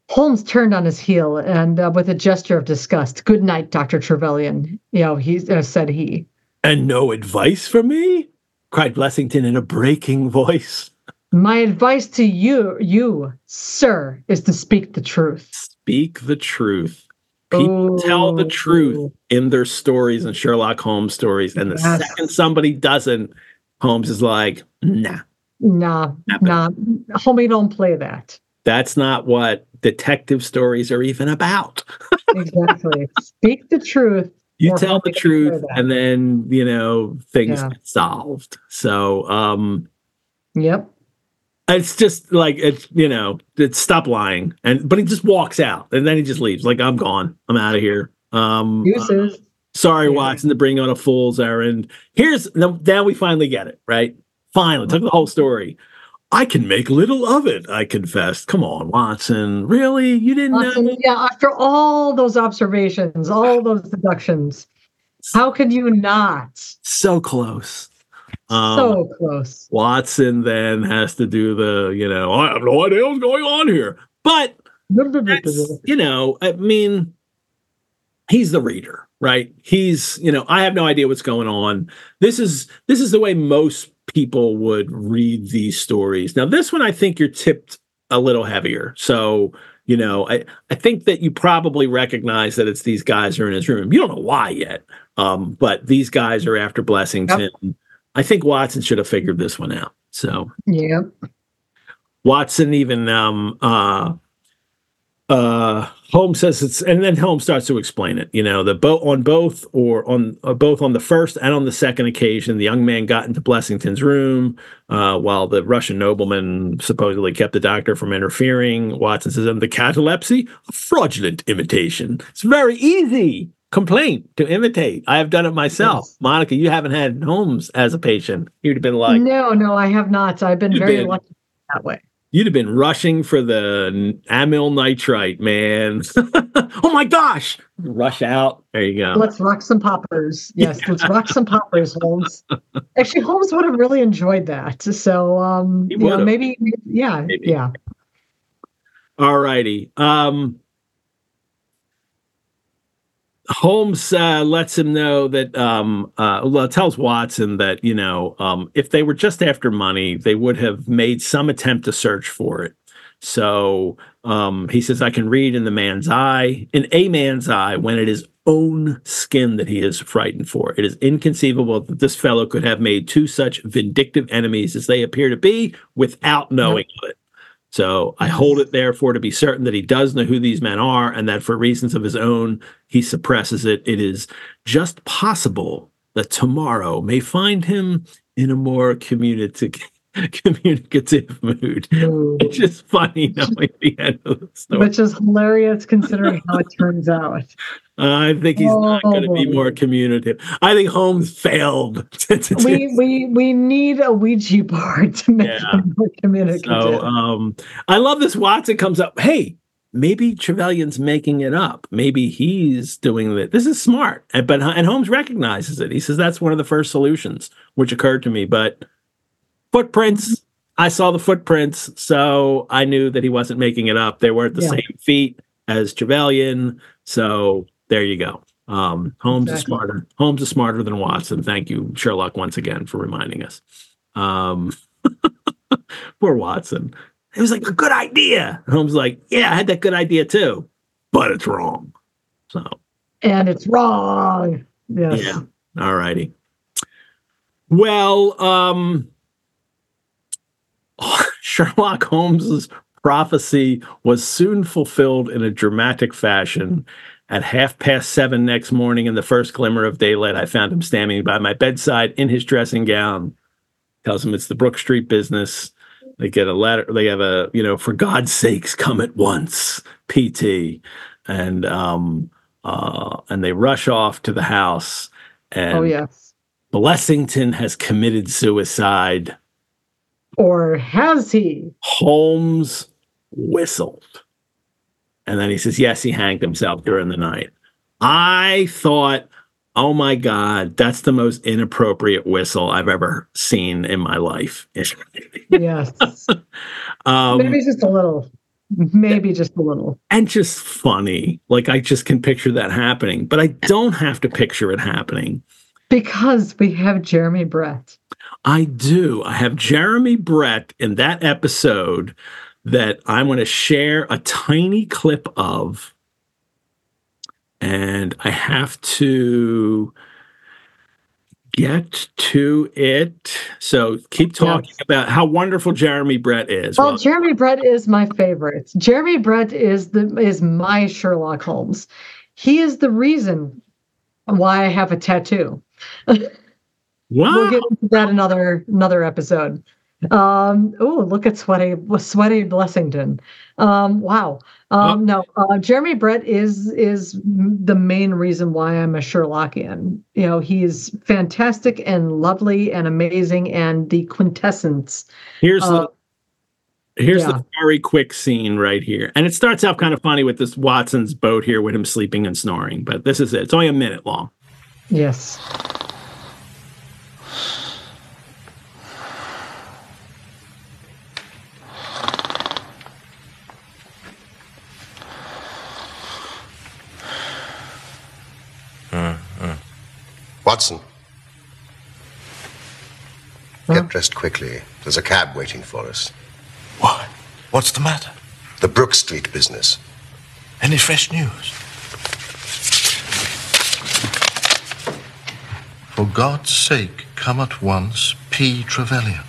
Holmes turned on his heel and, uh, with a gesture of disgust, "Good night, Doctor Trevelyan." You know, he uh, said he.
"And no advice for me?" cried Blessington in a breaking voice.
"My advice to you, you, sir, is to speak the truth."
Speak the truth. People oh. tell the truth in their stories and Sherlock Holmes stories. And the yes. second somebody doesn't, Holmes is like, nah.
Nah, nah. Homie, don't play that.
That's not what detective stories are even about.
Exactly. Speak the truth.
You tell the truth, and then, you know, things yeah. get solved. So, um,
yep.
It's just like, it's, you know, it's stop lying. And, but he just walks out and then he just leaves. Like, I'm gone. I'm out of here. Um, uh, sorry, yeah. Watson, to bring on a fool's errand. Here's, now, now we finally get it, right? Finally, took the whole story. "I can make little of it," I confessed. Come on, Watson. Really? You didn't Watson, know?
Yeah, after all those observations, all those deductions, how could you not?
So close.
Um, so close.
Watson then has to do the, you know, "I have no idea what's going on here." But, you know, I mean, he's the reader, right? He's, you know, I have no idea what's going on. This is, this is the way most people would read these stories. Now, this one, I think you're tipped a little heavier. So, you know, I, I think that you probably recognize that it's these guys are in his room. You don't know why yet, um, but these guys are after Blessington. Yep. I think Watson should have figured this one out. So,
yeah.
Watson even um, uh, uh, Holmes says it's, and then Holmes starts to explain it. You know, the boat on both or on uh, both on the first and on the second occasion, the young man got into Blessington's room uh, while the Russian nobleman supposedly kept the doctor from interfering. Watson says, "And the catalepsy, a fraudulent imitation. It's very easy complaint to imitate. I have done it myself." Yes. Monica, you haven't had Holmes as a patient. You'd have been like,
"No, no, I have not. I've been very been, lucky that way."
You'd have been rushing for the amyl nitrite, man. Oh my gosh! Rush out. There you go.
Let's rock some poppers. Yes, yeah. Let's rock some poppers, Holmes. Actually, Holmes would have really enjoyed that. So, um, you know, maybe, yeah, maybe. yeah.
All righty. Um, Holmes uh, lets him know that, um, uh, well, tells Watson that, you know, um, if they were just after money, they would have made some attempt to search for it. So um, he says, "I can read in the man's eye, in a man's eye, when it is own skin that he is frightened for. It is inconceivable that this fellow could have made two such vindictive enemies as they appear to be without knowing yep. of it. So I hold it, therefore, to be certain that he does know who these men are, and that for reasons of his own, he suppresses it. It is just possible that tomorrow may find him in a more communicative, communicative mood." It's just funny knowing the end of the story.
Which is hilarious considering how it turns out.
Uh, I think he's oh, not going to be more communicative. I think Holmes failed.
we we we need a Ouija board to make yeah. him more communicative.
So um, I love this. Watson comes up. Hey, maybe Trevelyan's making it up. Maybe he's doing that. This is smart. And, but and Holmes recognizes it. He says that's one of the first solutions, which occurred to me. But footprints. I saw the footprints, so I knew that he wasn't making it up. They were at the yeah. same feet as Trevelyan. So there you go. Um, Holmes exactly. is smarter. Holmes is smarter than Watson. Thank you, Sherlock, once again for reminding us. Um, poor Watson. It was like a good idea. Holmes was like, yeah, I had that good idea too, but it's wrong. So,
and it's wrong. Yes.
Yeah. All righty. Well, um, Sherlock Holmes's prophecy was soon fulfilled in a dramatic fashion. At half past seven next morning, in the first glimmer of daylight, I found him standing by my bedside in his dressing gown. Tells him it's the Brook Street business. They get a letter. They have a, you know, "For God's sakes, come at once, P T." And um, uh, and they rush off to the house. And
oh yes,
Blessington has committed suicide.
Or has he?
Holmes whistled. And then he says, yes, he hanged himself during the night. I thought, oh my God, that's the most inappropriate whistle I've ever seen in my life.
Yes. um, Maybe just a little. maybe just a little.
And just funny. Like, I just can picture that happening, but I don't have to picture it happening.
Because we have Jeremy Brett.
I do. I have Jeremy Brett in that episode that I'm going to share a tiny clip of. And I have to get to it. So keep talking yes. about how wonderful Jeremy Brett is.
Well, well, Jeremy Brett is my favorite. Jeremy Brett is the is my Sherlock Holmes. He is the reason why I have a tattoo.
Wow.
We'll get into that another another episode. Um, oh, look at sweaty sweaty Blessington. Um, wow. Um, no, uh, Jeremy Brett is is the main reason why I'm a Sherlockian. You know, he's fantastic and lovely and amazing and the quintessence.
Here's uh, the here's yeah. the very quick scene right here, and it starts out kind of funny with this Watson's boat here with him sleeping and snoring. But this is it. It's only a minute long.
Yes.
Watson. Huh? Get dressed quickly. There's a cab waiting for us.
Why? What's the matter?
The Brook Street business.
Any fresh news? For God's sake, come at once, P. Trevelyan.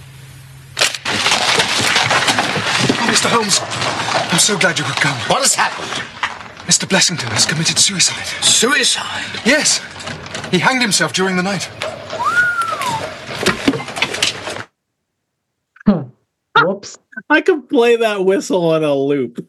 Oh, Mister Holmes, I'm so glad you could come.
What has happened?
Mister Blessington has committed suicide.
Suicide?
Yes. He hanged himself during the night.
Huh. Whoops.
I could play that whistle on a loop.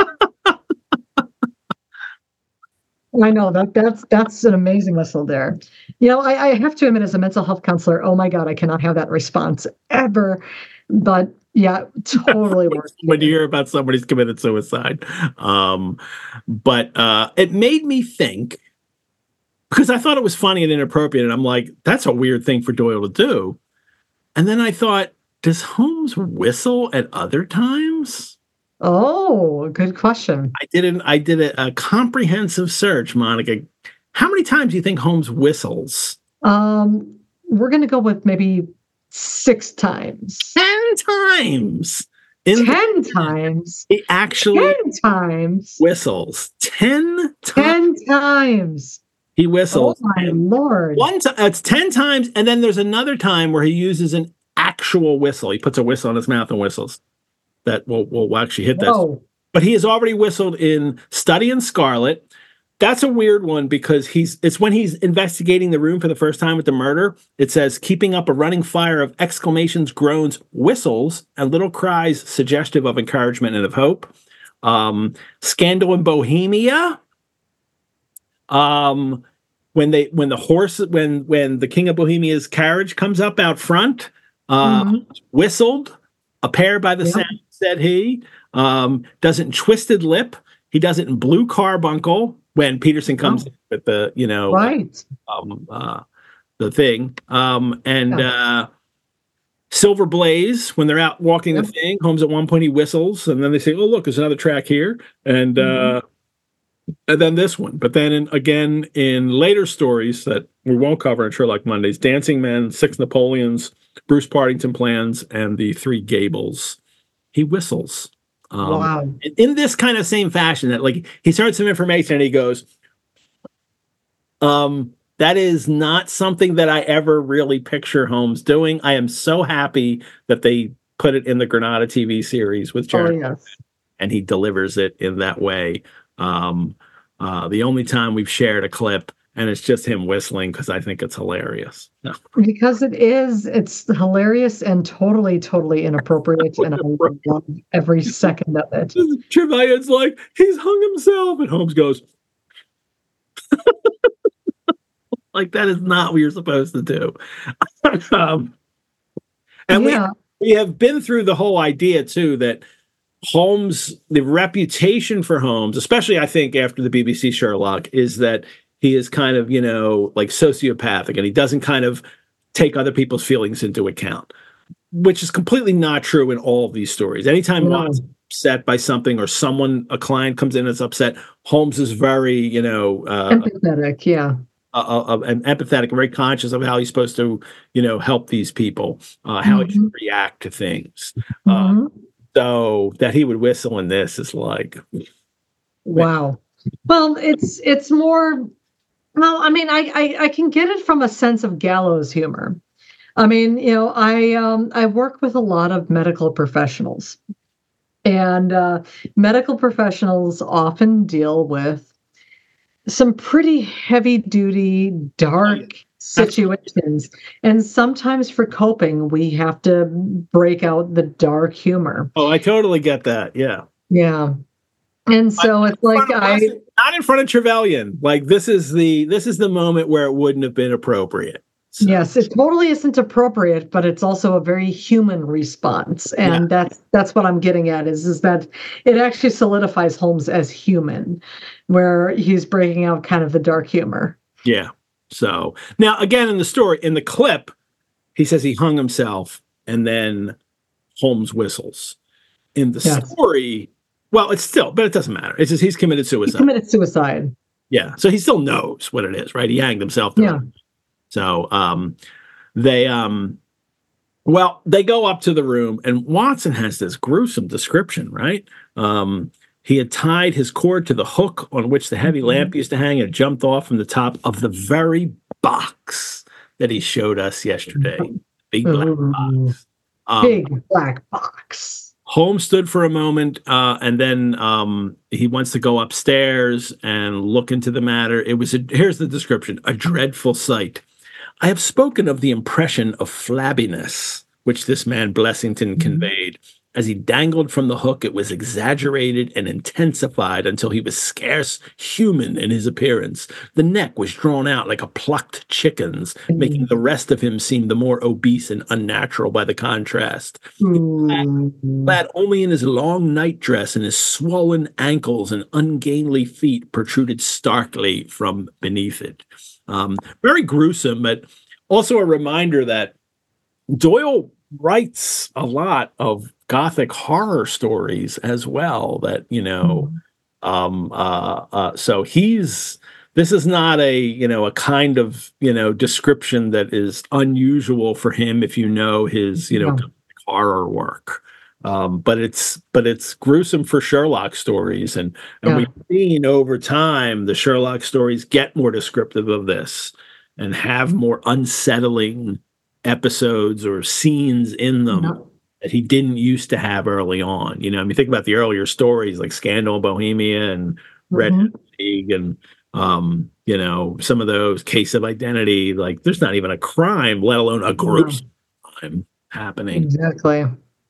I know that that's that's an amazing whistle there. You know, I, I have to admit, as a mental health counselor, oh my God, I cannot have that response ever. But yeah, totally works.
When you hear about somebody's committed suicide. Um, but uh, it made me think, because I thought it was funny and inappropriate, and I'm like, that's a weird thing for Doyle to do. And then I thought, does Holmes whistle at other times?
Oh, good question.
I did an, I did a, a comprehensive search, Monica. How many times do you think Holmes whistles?
Um, we're going to go with maybe six times.
Ten times.
In Ten the, times.
He actually
Ten times
whistles. Ten times.
Ten times.
He whistles.
Oh my Lord.
One time, it's ten times, and then there's another time where he uses an actual whistle. He puts a whistle on his mouth and whistles. That will will actually hit that.
Oh.
But he has already whistled in Study in Scarlet. That's a weird one because he's it's when he's investigating the room for the first time with the murder. It says, keeping up a running fire of exclamations, groans, whistles, and little cries suggestive of encouragement and of hope. Um, Scandal in Bohemia. Um, when they when the horse when when the King of Bohemia's carriage comes up out front, uh, mm-hmm. whistled. A pair by the yeah. sound, said he. Um, does it in Twisted Lip. He does it in Blue Carbuncle when Peterson comes oh. in with the, you know,
right.
um, uh, the thing. Um, and yeah. uh, Silver Blaze, when they're out walking yep. the thing, Holmes at one point he whistles, and then they say, "Oh, look, there's another track here," and mm-hmm. uh, and then this one. But then in, again in later stories that we won't cover in Sherlock Mondays, Dancing Men, Six Napoleons, Bruce Partington Plans, and the Three Gables, he whistles. Um,
wow.
in, in this kind of same fashion that, like, he's heard some information and he goes, um, that is not something that I ever really picture Holmes doing. I am so happy that they put it in the Granada T V series with Jeremy,
oh, yes.
and he delivers it in that way. Um, uh, the only time we've shared a clip, and it's just him whistling because I think it's hilarious. No.
Because it is. It's hilarious and totally, totally inappropriate. And I love every second of it.
Trevelyan's like, he's hung himself. And Holmes goes, like, that is not what you're supposed to do. um, and yeah. we, we have been through the whole idea, too, that Holmes, the reputation for Holmes, especially I think after the B B C Sherlock, is that he is kind of, you know, like sociopathic, and he doesn't kind of take other people's feelings into account, which is completely not true in all of these stories. Anytime no. Watson upset by something, or someone, a client comes in that's upset, Holmes is very, you know, uh,
Empathetic, yeah.
uh, uh, and empathetic, very conscious of how he's supposed to, you know, help these people, uh, how he
Mhm.
should react to things. Uh,
Mhm.
so that he would whistle in this is like,
Wow. Well, it's it's more. Well, I mean, I, I I can get it from a sense of gallows humor. I mean, you know, I um I work with a lot of medical professionals, and uh, medical professionals often deal with some pretty heavy duty, dark situations. And sometimes for coping, we have to break out the dark humor.
oh, I totally get that. Yeah.
Yeah. And so it's like I,
not in front of Trevelyan. Like this is the this is the moment where it wouldn't have been appropriate. So,
yes, it totally isn't appropriate, but it's also a very human response. And
Yeah.
that's that's what I'm getting at is, is that it actually solidifies Holmes as human, where he's breaking out kind of the dark humor.
yeah. So now again in the story, in the clip, he says he hung himself, and then Holmes whistles. In the
Yes.
story, well, it's still, but it doesn't matter. It's just he's committed
He
suicide.
committed suicide.
Yeah. So he still knows what it is, right? He hanged himself.
Yeah.
So um they um well, they go up to the room, and Watson has this gruesome description, right? Um he had tied his cord to the hook on which the heavy
Mhm.
lamp used to hang, and jumped off from the top of the very box that he showed us yesterday. Big black
Ooh.
box. Um,
Big black box.
Holmes stood for a moment, uh, and then um, he wants to go upstairs and look into the matter. It was a, here's the description: a dreadful sight. I have spoken of the impression of flabbiness which this man Blessington conveyed. As he dangled from the hook, it was exaggerated and intensified until he was scarce human in his appearance. The neck was drawn out like a plucked chicken's, making the rest of him seem the more obese and unnatural by the contrast.
Mm.
Clad only in his long nightdress, and his swollen ankles and ungainly feet protruded starkly from beneath it. Um, very gruesome, but also a reminder that Doyle writes a lot of Gothic horror stories as well. That, you know, um, uh, uh, so he's, this is not a, you know, a kind of, you know, description that is unusual for him if you know his, you know,
Yeah.
horror work. Um, but it's but it's gruesome for Sherlock stories, and and
Yeah.
we've seen over time the Sherlock stories get more descriptive of this and have more unsettling episodes or scenes in them
Yeah.
that he didn't used to have early on. You know, I mean, think about the earlier stories like Scandal in Bohemia and Red
Mhm.
League, and um, you know, some of those Case of Identity. Like, there's not even a crime, let alone a gruesome crime happening.
Exactly.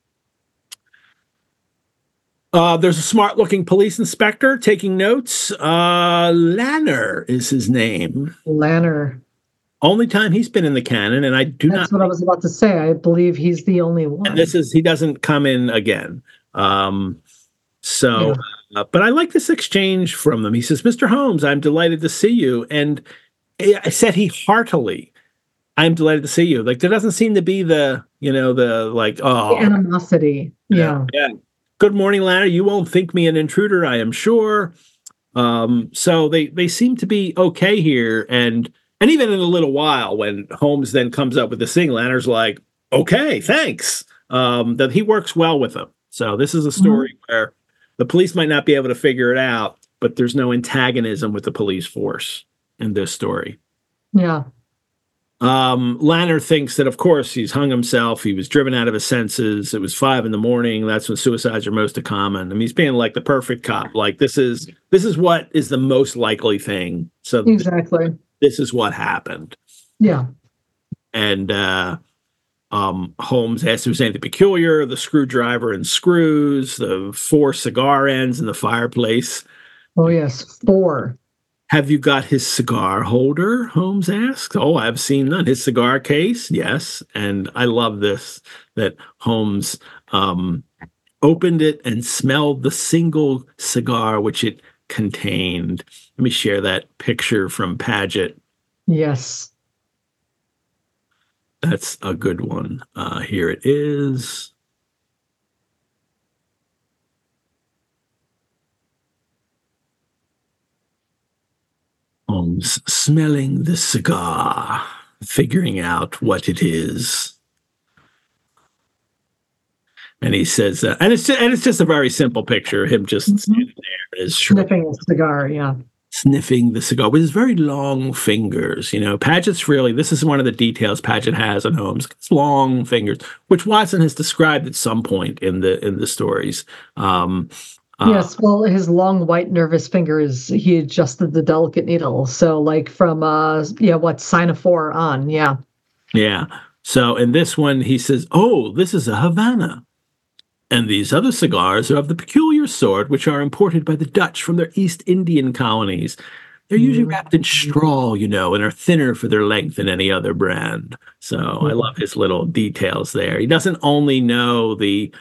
Uh, there's a smart-looking police inspector taking notes. Uh, Lanner is his name.
Lanner.
Only time he's been in the canon, and I do
That's
not.
what I was about to say. I believe he's the only one.
And this is he doesn't come in again. Um, so, uh, but I like this exchange from them. He says, "Mister Holmes, I'm delighted to see you," and I said he heartily, "I'm delighted to see you." Like, there doesn't seem to be the, you know, the like, oh,
The animosity. Yeah.
yeah. Good morning, Lanner. You won't think me an intruder, I am sure. Um, so they they seem to be okay here, and and even in a little while, when Holmes then comes up with this thing, Lanner's like, "Okay, thanks." Um, that he works well with them. So this is a story where the police might not be able to figure it out, but there's no antagonism with the police force in this story.
Yeah.
Um, Lanner thinks that, of course, he's hung himself. He was driven out of his senses. It was five in the morning. That's when suicides are most common. I mean, he's being like the perfect cop. Like, this is this is what is the most likely thing. So th-
Exactly.
this is what happened.
Yeah.
And uh, um, Holmes asked if there was anything peculiar. The screwdriver and screws, the four cigar ends in the fireplace.
Oh, yes. Four.
Have you got his cigar holder? Holmes asked. Oh, I've seen none. His cigar case? Yes. And I love this, that Holmes um, opened it and smelled the single cigar which it contained. Let me share that picture from Paget.
Yes.
That's a good one. Uh, here it is. Holmes, smelling the cigar, figuring out what it is. And he says, uh, and it's just, and it's just a very simple picture, him just mm-hmm. standing there in his shirt,
sniffing a cigar, yeah.
Sniffing the cigar with his very long fingers. You know, Paget's really, this is one of the details Paget has on Holmes, his long fingers, which Watson has described at some point in the in the stories. Um, uh,
yes, well, his long white nervous fingers, he adjusted the delicate needle. So like from, uh, yeah, what, Sinophore on, yeah.
Yeah. So in this one, he says, oh, this is a Havana. And these other cigars are of the peculiar sort which are imported by the Dutch from their East Indian colonies. They're usually wrapped in straw, you know, and are thinner for their length than any other brand. So mm-hmm. I love his little details there. He doesn't only know the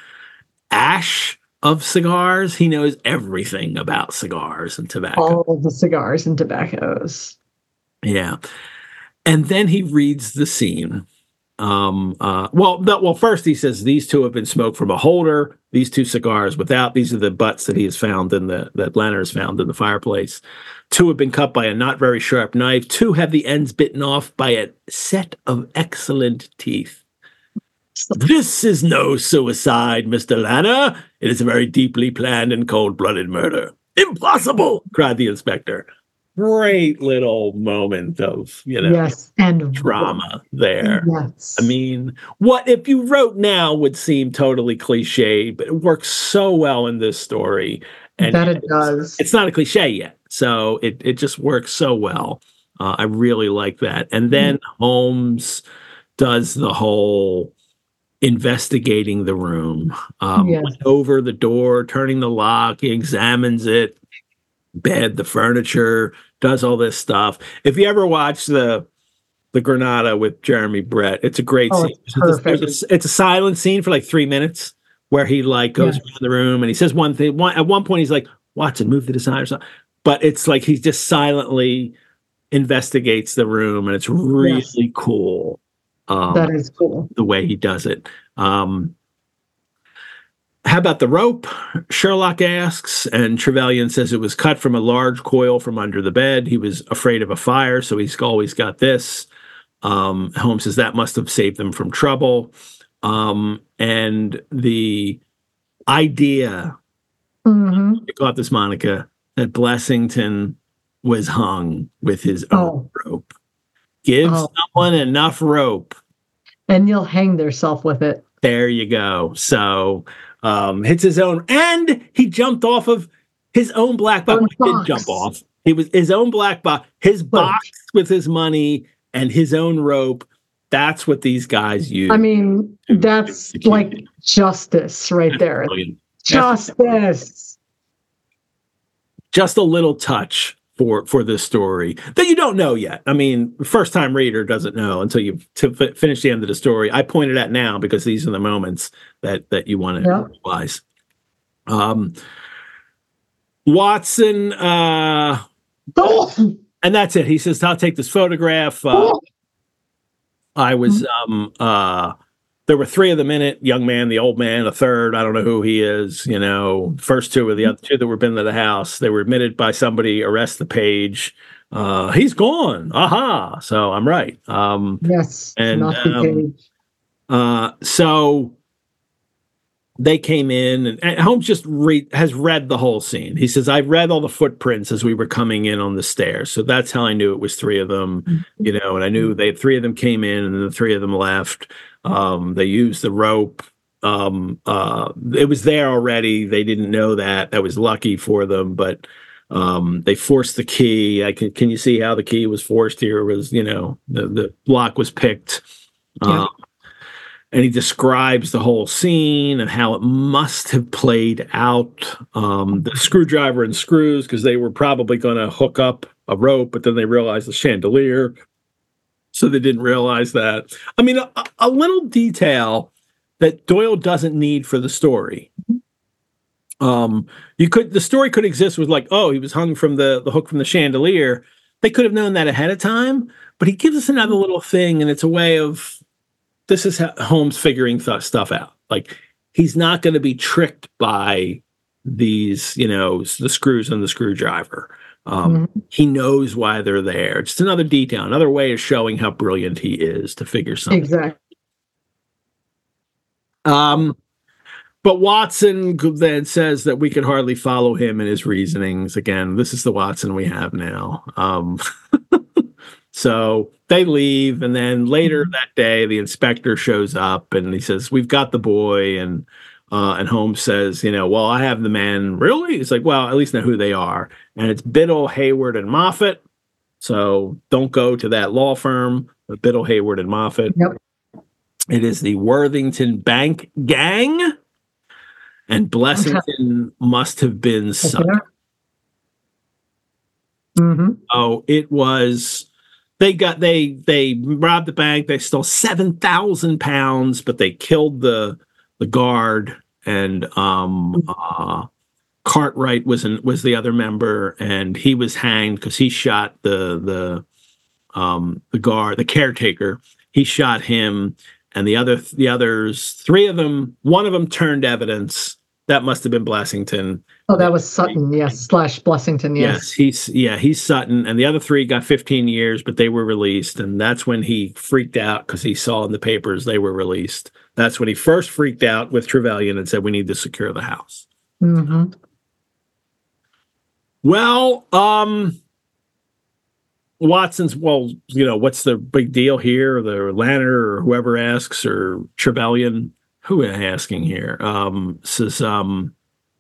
ash of cigars, he knows everything about cigars and tobacco.
All of the cigars and tobaccos.
Yeah. And then he reads the scene. Um, uh, well, the, well, first he says these two have been smoked from a holder. These two cigars without. These are the butts that he has found in the that Leonard has found in the fireplace. Two have been cut by a not very sharp knife. Two have the ends bitten off by a set of excellent teeth. This is no suicide, Mister Lanner. It is a very deeply planned and cold-blooded murder. Impossible! Cried the inspector. Great little moment of, you know,
yes, and
drama there.
Yes.
I mean, what if you wrote now would seem totally cliche, but it works so well in this story.
And that it does.
It's not a cliche yet, so it, it just works so well. Uh, I really like that. And then mm-hmm. Holmes does the whole investigating the room, um, yes. went over the door, turning the lock, he examines it. Bed, the furniture, does all this stuff. If you ever watch the the Granada with Jeremy Brett, it's a great
oh,
scene.
It's, perfect.
It's, a, it's a silent scene for like three minutes where he like goes yes. around the room and he says one thing. One, at one point, he's like, "Watson, move to the side or something." But it's like he just silently investigates the room, and it's really yes. cool. Um,
that is cool.
The way he does it. Um, How about the rope? Sherlock asks, and Trevelyan says it was cut from a large coil from under the bed. He was afraid of a fire, so he's always got this. Um, Holmes says that must have saved them from trouble. Um, and the idea,
mm-hmm.
you got this, Monica, that Blessington was hung with his own
oh.
rope. Give
oh.
someone enough rope.
And you'll hang yourself with it.
There you go. So... Um, hits his own, and he jumped off of his own black box. He didn't jump off. He was his own black box, his box with his money and his own rope. That's what these guys use.
I mean, that's like justice right there. Justice.
Just a little touch for for this story that you don't know yet. I mean, first time reader doesn't know until you to f- finish the end of the story. I pointed at now because these are the moments that that you want to
yeah.
realize. Um, Watson, uh,
oh.
and that's it. He says, "I'll take this photograph." Uh,
oh.
I was um uh. There were three of them in it, young man, the old man, a third, I don't know who he is, you know, first two were the other two that were been to the house. They were admitted by somebody, arrest the page. Uh, he's gone. Aha. So I'm right. Um,
yes.
And
not the
um,
page.
Uh, so they came in, and, and Holmes just re- has read the whole scene. He says, I read all the footprints as we were coming in on the stairs. So that's how I knew it was three of them, mm-hmm. you know, and I knew they three of them came in and then the three of them left. Um, they used the rope. Um, uh, it was there already. They didn't know that. That was lucky for them, but um, they forced the key. I can, can you see how the key was forced here? It was, you know, the, the lock was picked.
Yeah.
Um, and he describes the whole scene and how it must have played out. Um, the screwdriver and screws, because they were probably going to hook up a rope, but then they realized the chandelier. So they didn't realize that. I mean, a, a little detail that Doyle doesn't need for the story. Um, you could the story could exist with like, oh, he was hung from the, the hook from the chandelier. They could have known that ahead of time, but he gives us another little thing, and it's a way of this is how Holmes figuring th- stuff out. Like, he's not going to be tricked by these, you know, the screws and the screwdriver. Um,
Mm-hmm.
He knows why they're there. Just another detail, another way of showing how brilliant he is to figure something.
Exactly.
Um, but Watson then says that we could hardly follow him in his reasonings. Again, this is the Watson we have now. Um, so they leave, and then later that day, the inspector shows up and he says, "We've got the boy." And uh, and Holmes says, "You know, well, I have the man." Really? He's like, "Well, at least know who they are." And it's Biddle, Hayward, and Moffat. So don't go to that law firm, but Biddle, Hayward, and Moffat.
Yep.
It is the Worthington Bank Gang, and Blessington must have been Sutton.
Mm-hmm.
Oh, it was. They got they they robbed the bank. They stole seven thousand pounds, but they killed the the guard, and um, uh, Cartwright was an, was the other member, and he was hanged because he shot the the um, the guard, the caretaker. He shot him. And the other, the others, three of them, one of them turned evidence. That must have been Blessington.
Oh, that was Sutton, yes, slash Blessington, yes.
Yes, he's yeah, he's Sutton, and the other three got fifteen years, but they were released, and that's when he freaked out because he saw in the papers they were released. That's when he first freaked out with Trevelyan and said, "We need to secure the house."
Mm-hmm.
Well, um. Watson's, well, you know, what's the big deal here? The Lanner or whoever asks, or Trevelyan, who am I asking here? Um, says, um,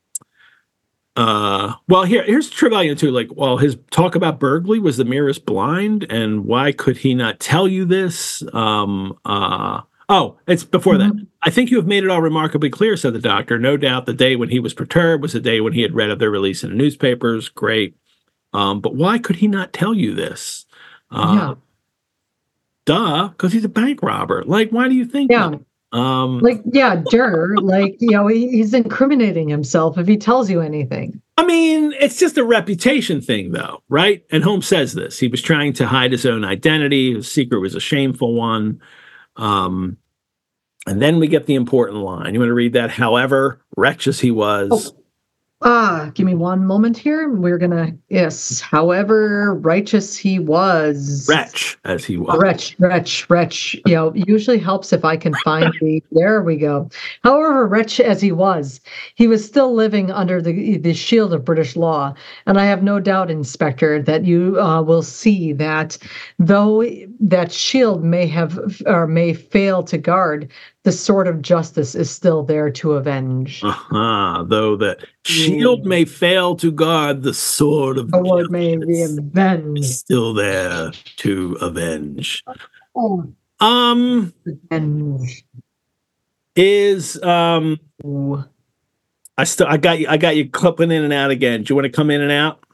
uh, well, here, here's Trevelyan too. Like, well, his talk about Burgley was the merest blind, and why could he not tell you this? Um, uh, oh, it's before
Mm-hmm.
that. I think you have made it all remarkably clear, said the doctor. No doubt the day when he was perturbed was the day when he had read of their release in the newspapers. Great. Um, but why could he not tell you this? Uh,
Yeah.
Duh, because he's a bank robber. Like, why do you think
Yeah.
that? Um,
Like, yeah, Dur, like, you know, he, he's incriminating himself if he tells you anything.
I mean, it's just a reputation thing, though, right? And Holmes says this. He was trying to hide his own identity. His secret was a shameful one. Um, and then we get the important line. You want to read that? However, wretch as he was.
Oh. Ah, give me one moment here. We're gonna, yes. However righteous he was.
Wretch as he was.
Wretch, wretch, wretch. You know, usually helps if I can find the. There we go. However wretch as he was, he was still living under the the shield of British law, and I have no doubt, Inspector, that you uh, will see that though that shield may have or may fail to guard, the sword of justice is still there to avenge.
Uh-huh. Though the shield may fail to guard, the sword of
The word may be
justice
avenged.
is still there to avenge.
Oh,
Um,
avenge.
is um,
Ooh.
I still I got you I got you clipping in and out again. Do you want to come in and out?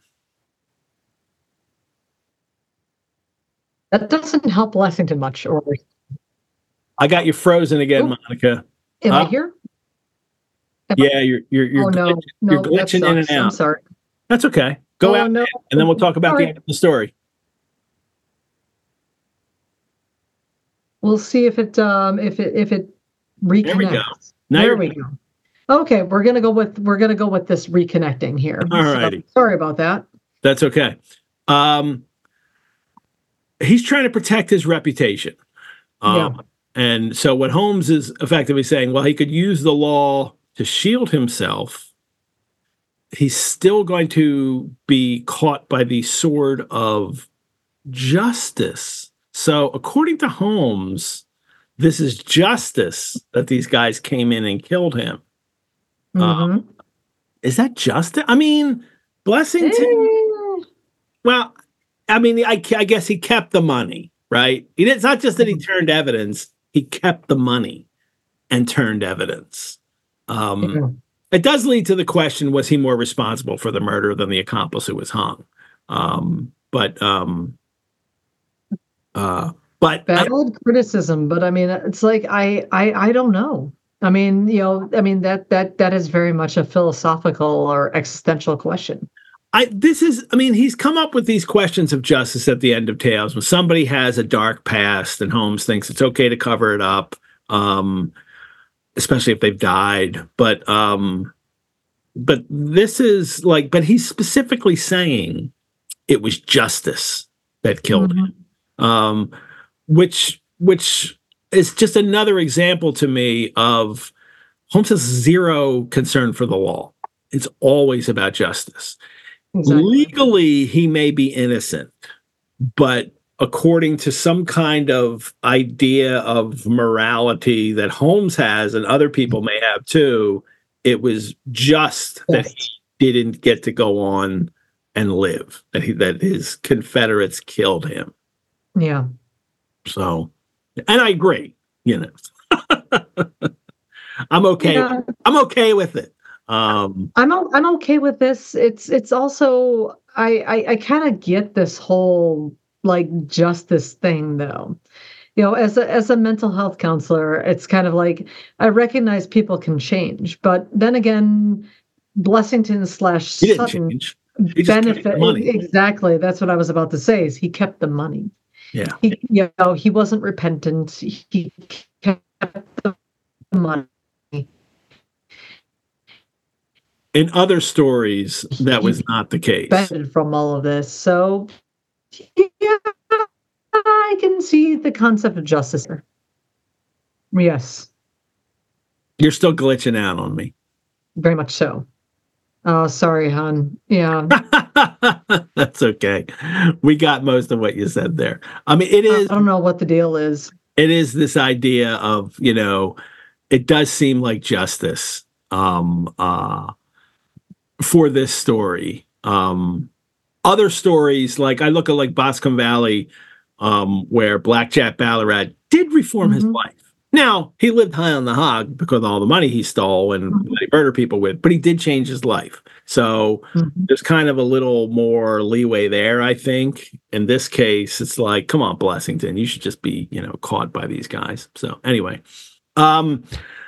That doesn't help Lexington much. Or
I got you frozen again,
Oh.
Monica.
am
Uh,
I here? Am
Yeah, you're you're you're,
oh no,
glitching,
no,
you're
that
glitching in and
sucks. I'm
out.
sorry.
That's okay. Go
Oh,
out,
no.
and then we'll talk about
All
the
right.
end of the story.
We'll see if it um if it if it reconnects.
There we go. Now
there
you're
we go. Okay, we're gonna go with we're gonna go with this reconnecting here.
All
So,
righty.
sorry about that.
That's okay. Um, he's trying to protect his reputation. Um,
Yeah.
And so what Holmes is effectively saying, well, he could use the law to shield himself. He's still going to be caught by the sword of justice. So according to Holmes, this is justice that these guys came in and killed him.
Mhm.
Is that justice? I mean, Blessington...
Eh,
Well, I mean, I, I guess he kept the money, right? He, it's not just that he turned evidence; he kept the money and turned evidence. Um,
yeah.
It does lead to the question: was he more responsible for the murder than the accomplice who was hung? Um, but, um, uh, but I-
Valid criticism, but I mean, it's like I, I, I don't know. I mean, you know, I mean that that that is very much a philosophical or existential question.
I this is I mean he's come up with these questions of justice at the end of Tales when somebody has a dark past and Holmes thinks it's okay to cover it up, um, especially if they've died. But um, but this is like, but he's specifically saying it was justice that killed
Mhm.
him. Um, which which is just another example to me of Holmes has zero concern for the law. It's always about justice.
Exactly.
Legally, he may be innocent, but according to some kind of idea of morality that Holmes has and other people may have too, it was just that
Yes.
he didn't get to go on and live, that he, that his Confederates killed him.
Yeah.
So, and I agree, you know. I'm okay.
Yeah.
I'm okay with it. Um,
I'm o- I'm okay with this. It's it's also I I, I kind of get this whole like justice thing though. You know, as a as a mental health counselor, it's kind of like I recognize people can change, but then again, Blessington slash
he didn't
Sutton
change. He just kept the
benefit
money.
exactly. That's what I was about to say. Is he kept the money?
Yeah.
He you know he wasn't repentant. He kept the money.
In other stories, that was not the case.
Benefited from all of this. So, yeah, I can see the concept of justice here. Yes,
You're still glitching out on me.
very much so. Oh, sorry, hon. Yeah,
That's okay. We got most of what you said there. I mean, it
I
is
don't know what the deal is.
it is this idea of, you know, it does seem like justice um uh for this story. Um other stories, like I look at like Boscombe Valley, um, where Black Jack Ballarat did reform his
Mhm.
life. Now, he lived high on the hog because of all the money he stole and
Mhm.
that he murdered people with, but he did change his life. So
Mhm.
there's kind of a little more leeway there, I think. In this case, it's like, come on, Blessington, you should just be, you know, caught by these guys. So anyway, um,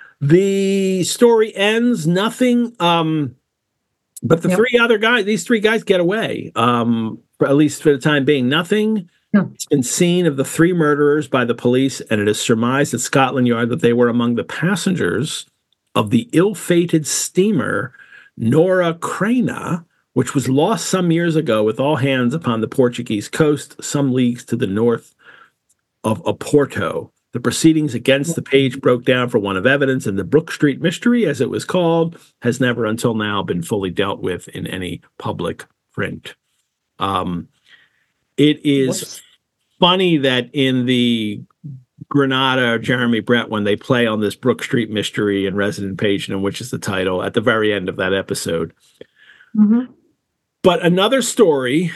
the story ends nothing. Um, but the
Yep.
three other guys, these three guys get away, um, for, at least for the time being. Nothing
Yeah.
has been seen of the three murderers by the police, and it is surmised at Scotland Yard that they were among the passengers of the ill-fated steamer Nora Creina, which was lost some years ago with all hands upon the Portuguese coast, some leagues to the north of Oporto. The proceedings against the page broke down for want of evidence, and the Brook Street mystery, as it was called, has never until now been fully dealt with in any public print. Um, it is
Whoops.
funny that in the Granada or Jeremy Brett, when they play on this Brook Street mystery and Resident Patient, which is the title, at the very end of that episode.
Mhm.
But another story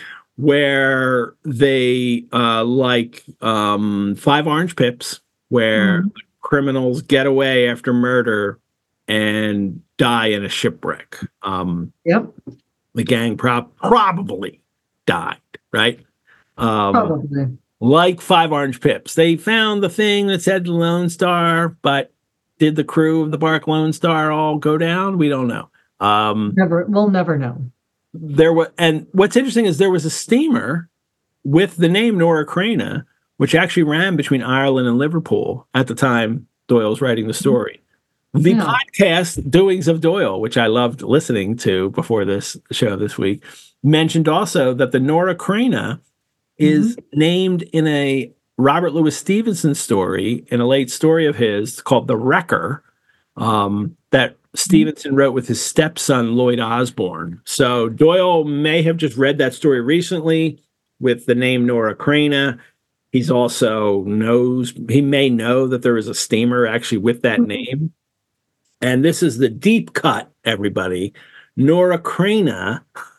where they uh, like um, Five Orange Pips, where
Mhm.
criminals get away after murder and die in a shipwreck. Um,
Yep,
the gang prob- probably died, right? Um,
probably.
like Five Orange Pips. They found the thing that said Lone Star, but did the crew of the Bark Lone Star all go down? We don't know. Um,
Never, we'll never know.
there was, and what's interesting is there was a steamer with the name Nora Creina, which actually ran between Ireland and Liverpool at the time Doyle's writing the story. The
Yeah.
podcast Doings of Doyle, which I loved listening to before this show this week, mentioned also that the Nora Creina is named in a Robert Louis Stevenson story, in a late story of his called The Wrecker, um, that Stevenson wrote with his stepson, Lloyd Osborne. So Doyle may have just read that story recently with the name Nora Creina. He's also knows, he may know that there is a steamer actually with that
Mhm.
name. And this is the deep cut, everybody. Nora Creina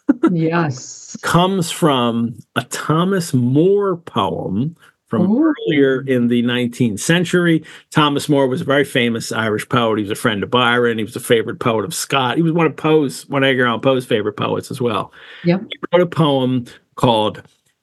Yes.
comes from a Thomas More poem from
Ooh.
earlier in the nineteenth century. Thomas More was a very famous Irish poet. He was a friend of Byron. He was a favorite poet of Scott. He was one of Poe's, one of Edgar Allan Poe's favorite poets as well.
Yep.
He wrote a poem called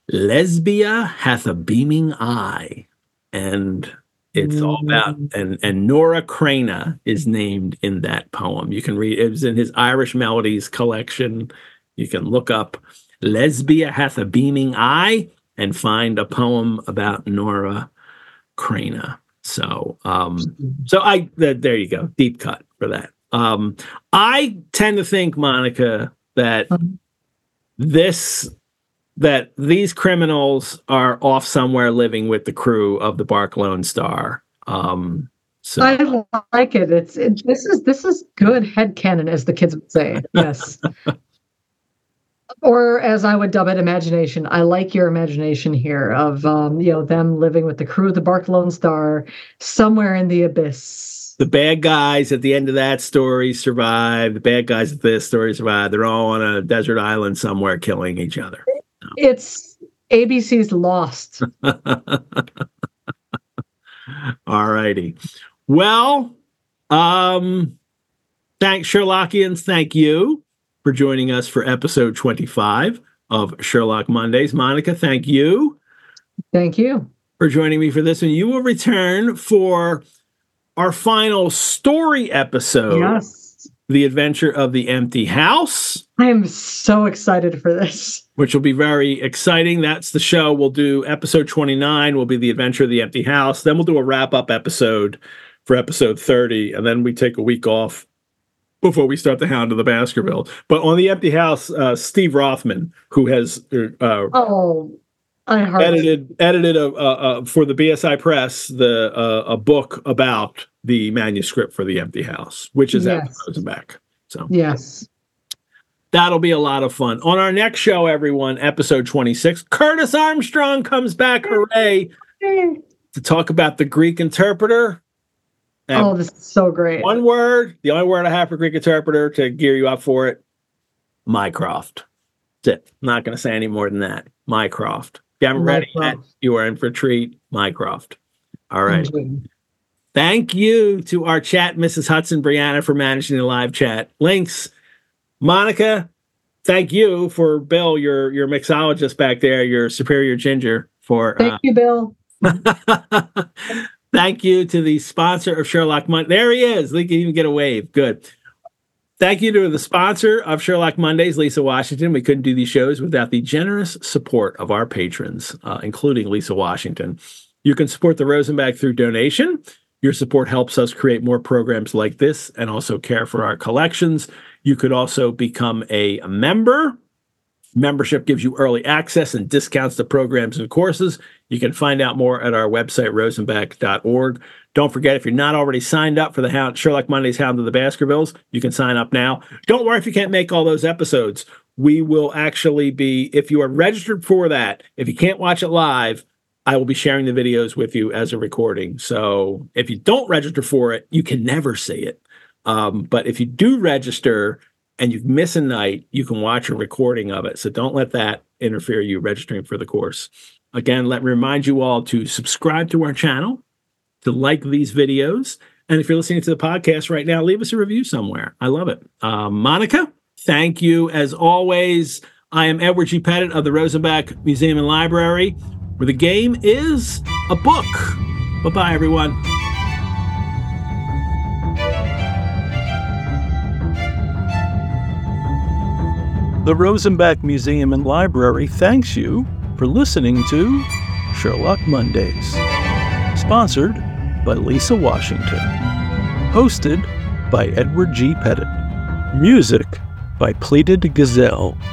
Lesbia Hath a Beaming Eye. And it's all about, and, and Nora Creina is named in that poem. You can read, it was in his Irish Melodies collection. You can look up Lesbia Hath a Beaming Eye and find a poem about Nora Creina. So, um, so I, th- there you go. Deep cut for that. Um, I tend to think, Monica, that
Mhm.
this, that these criminals are off somewhere living with the crew of the Bark Lone Star. Um, so
I like it. It's it, this is this is good headcanon, as the kids would say. Yes. Or as I would dub it, imagination. I like your imagination here of um, you know, them living with the crew of the Bark Lone Star somewhere in the abyss.
The bad guys at the end of that story survive. The bad guys at this story survive. They're all on a desert island somewhere killing each other. No.
It's A B C's Lost.
All righty. Well, um, thanks, Sherlockians. Thank you for joining us for episode twenty-five of Sherlock Mondays. Monica, thank you.
Thank you
for joining me for this. And you will return for our final story episode.
Yes.
The Adventure of the Empty House.
I am so excited for this.
Which will be very exciting. That's the show. We'll do episode twenty-nine will be The Adventure of the Empty House. Then we'll do a wrap-up episode for episode thirty. And then we take a week off before we start the Hound of the Baskervilles. But on the Empty House, uh, Steve Rothman, who has uh,
oh, I heard
edited edited a, a, a, for the B S I Press the uh, a book about the manuscript for the Empty House, which is
yes.
at Rosenbach. So
yes,
that'll be a lot of fun. On our next show, everyone, episode twenty-six, Curtis Armstrong comes back. Hooray! To talk about the Greek interpreter. And
oh, this is so great.
One word, the only word I have for Greek interpreter to gear you up for it, Mycroft. That's it. I'm not going to say any more than that. Mycroft. If you haven't read it yet, you are in for a treat. Mycroft. All right.
Indeed.
Thank you to our chat, Missus Hudson Brianna, for managing the live chat. Links. Monica, thank you for Bill, your your mixologist back there, your superior ginger. For
Thank
uh,
you, Bill.
Thank you to the sponsor of Sherlock Monday. There he is. He can even get a wave. Good. Thank you to the sponsor of Sherlock Mondays, Lisa Washington. We couldn't do these shows without the generous support of our patrons, uh, including Lisa Washington. You can support the Rosenbach through donation. Your support helps us create more programs like this and also care for our collections. You could also become a member. Membership gives you early access and discounts to programs and courses. You can find out more at our website, rosenbach dot org. Don't forget, if you're not already signed up for the Hound, Sherlock Mondays Hound of the Baskervilles, you can sign up now. Don't worry if you can't make all those episodes. We will actually be, if you are registered for that, if you can't watch it live, I will be sharing the videos with you as a recording. So if you don't register for it, you can never see it. Um, but if you do register and you miss a night, you can watch a recording of it. So don't let that interfere you registering for the course. Again, let me remind you all to subscribe to our channel, to like these videos. And if you're listening to the podcast right now, leave us a review somewhere. I love it. Uh, Monica, thank you. As always, I am Edward G. Pettit of the Rosenbach Museum and Library, where the game is a book. Bye-bye, everyone. The Rosenbach Museum and Library thanks you for listening to Sherlock Mondays. Sponsored by Lisa Washington. Hosted by Edward G. Pettit. Music by Pleated Gazelle.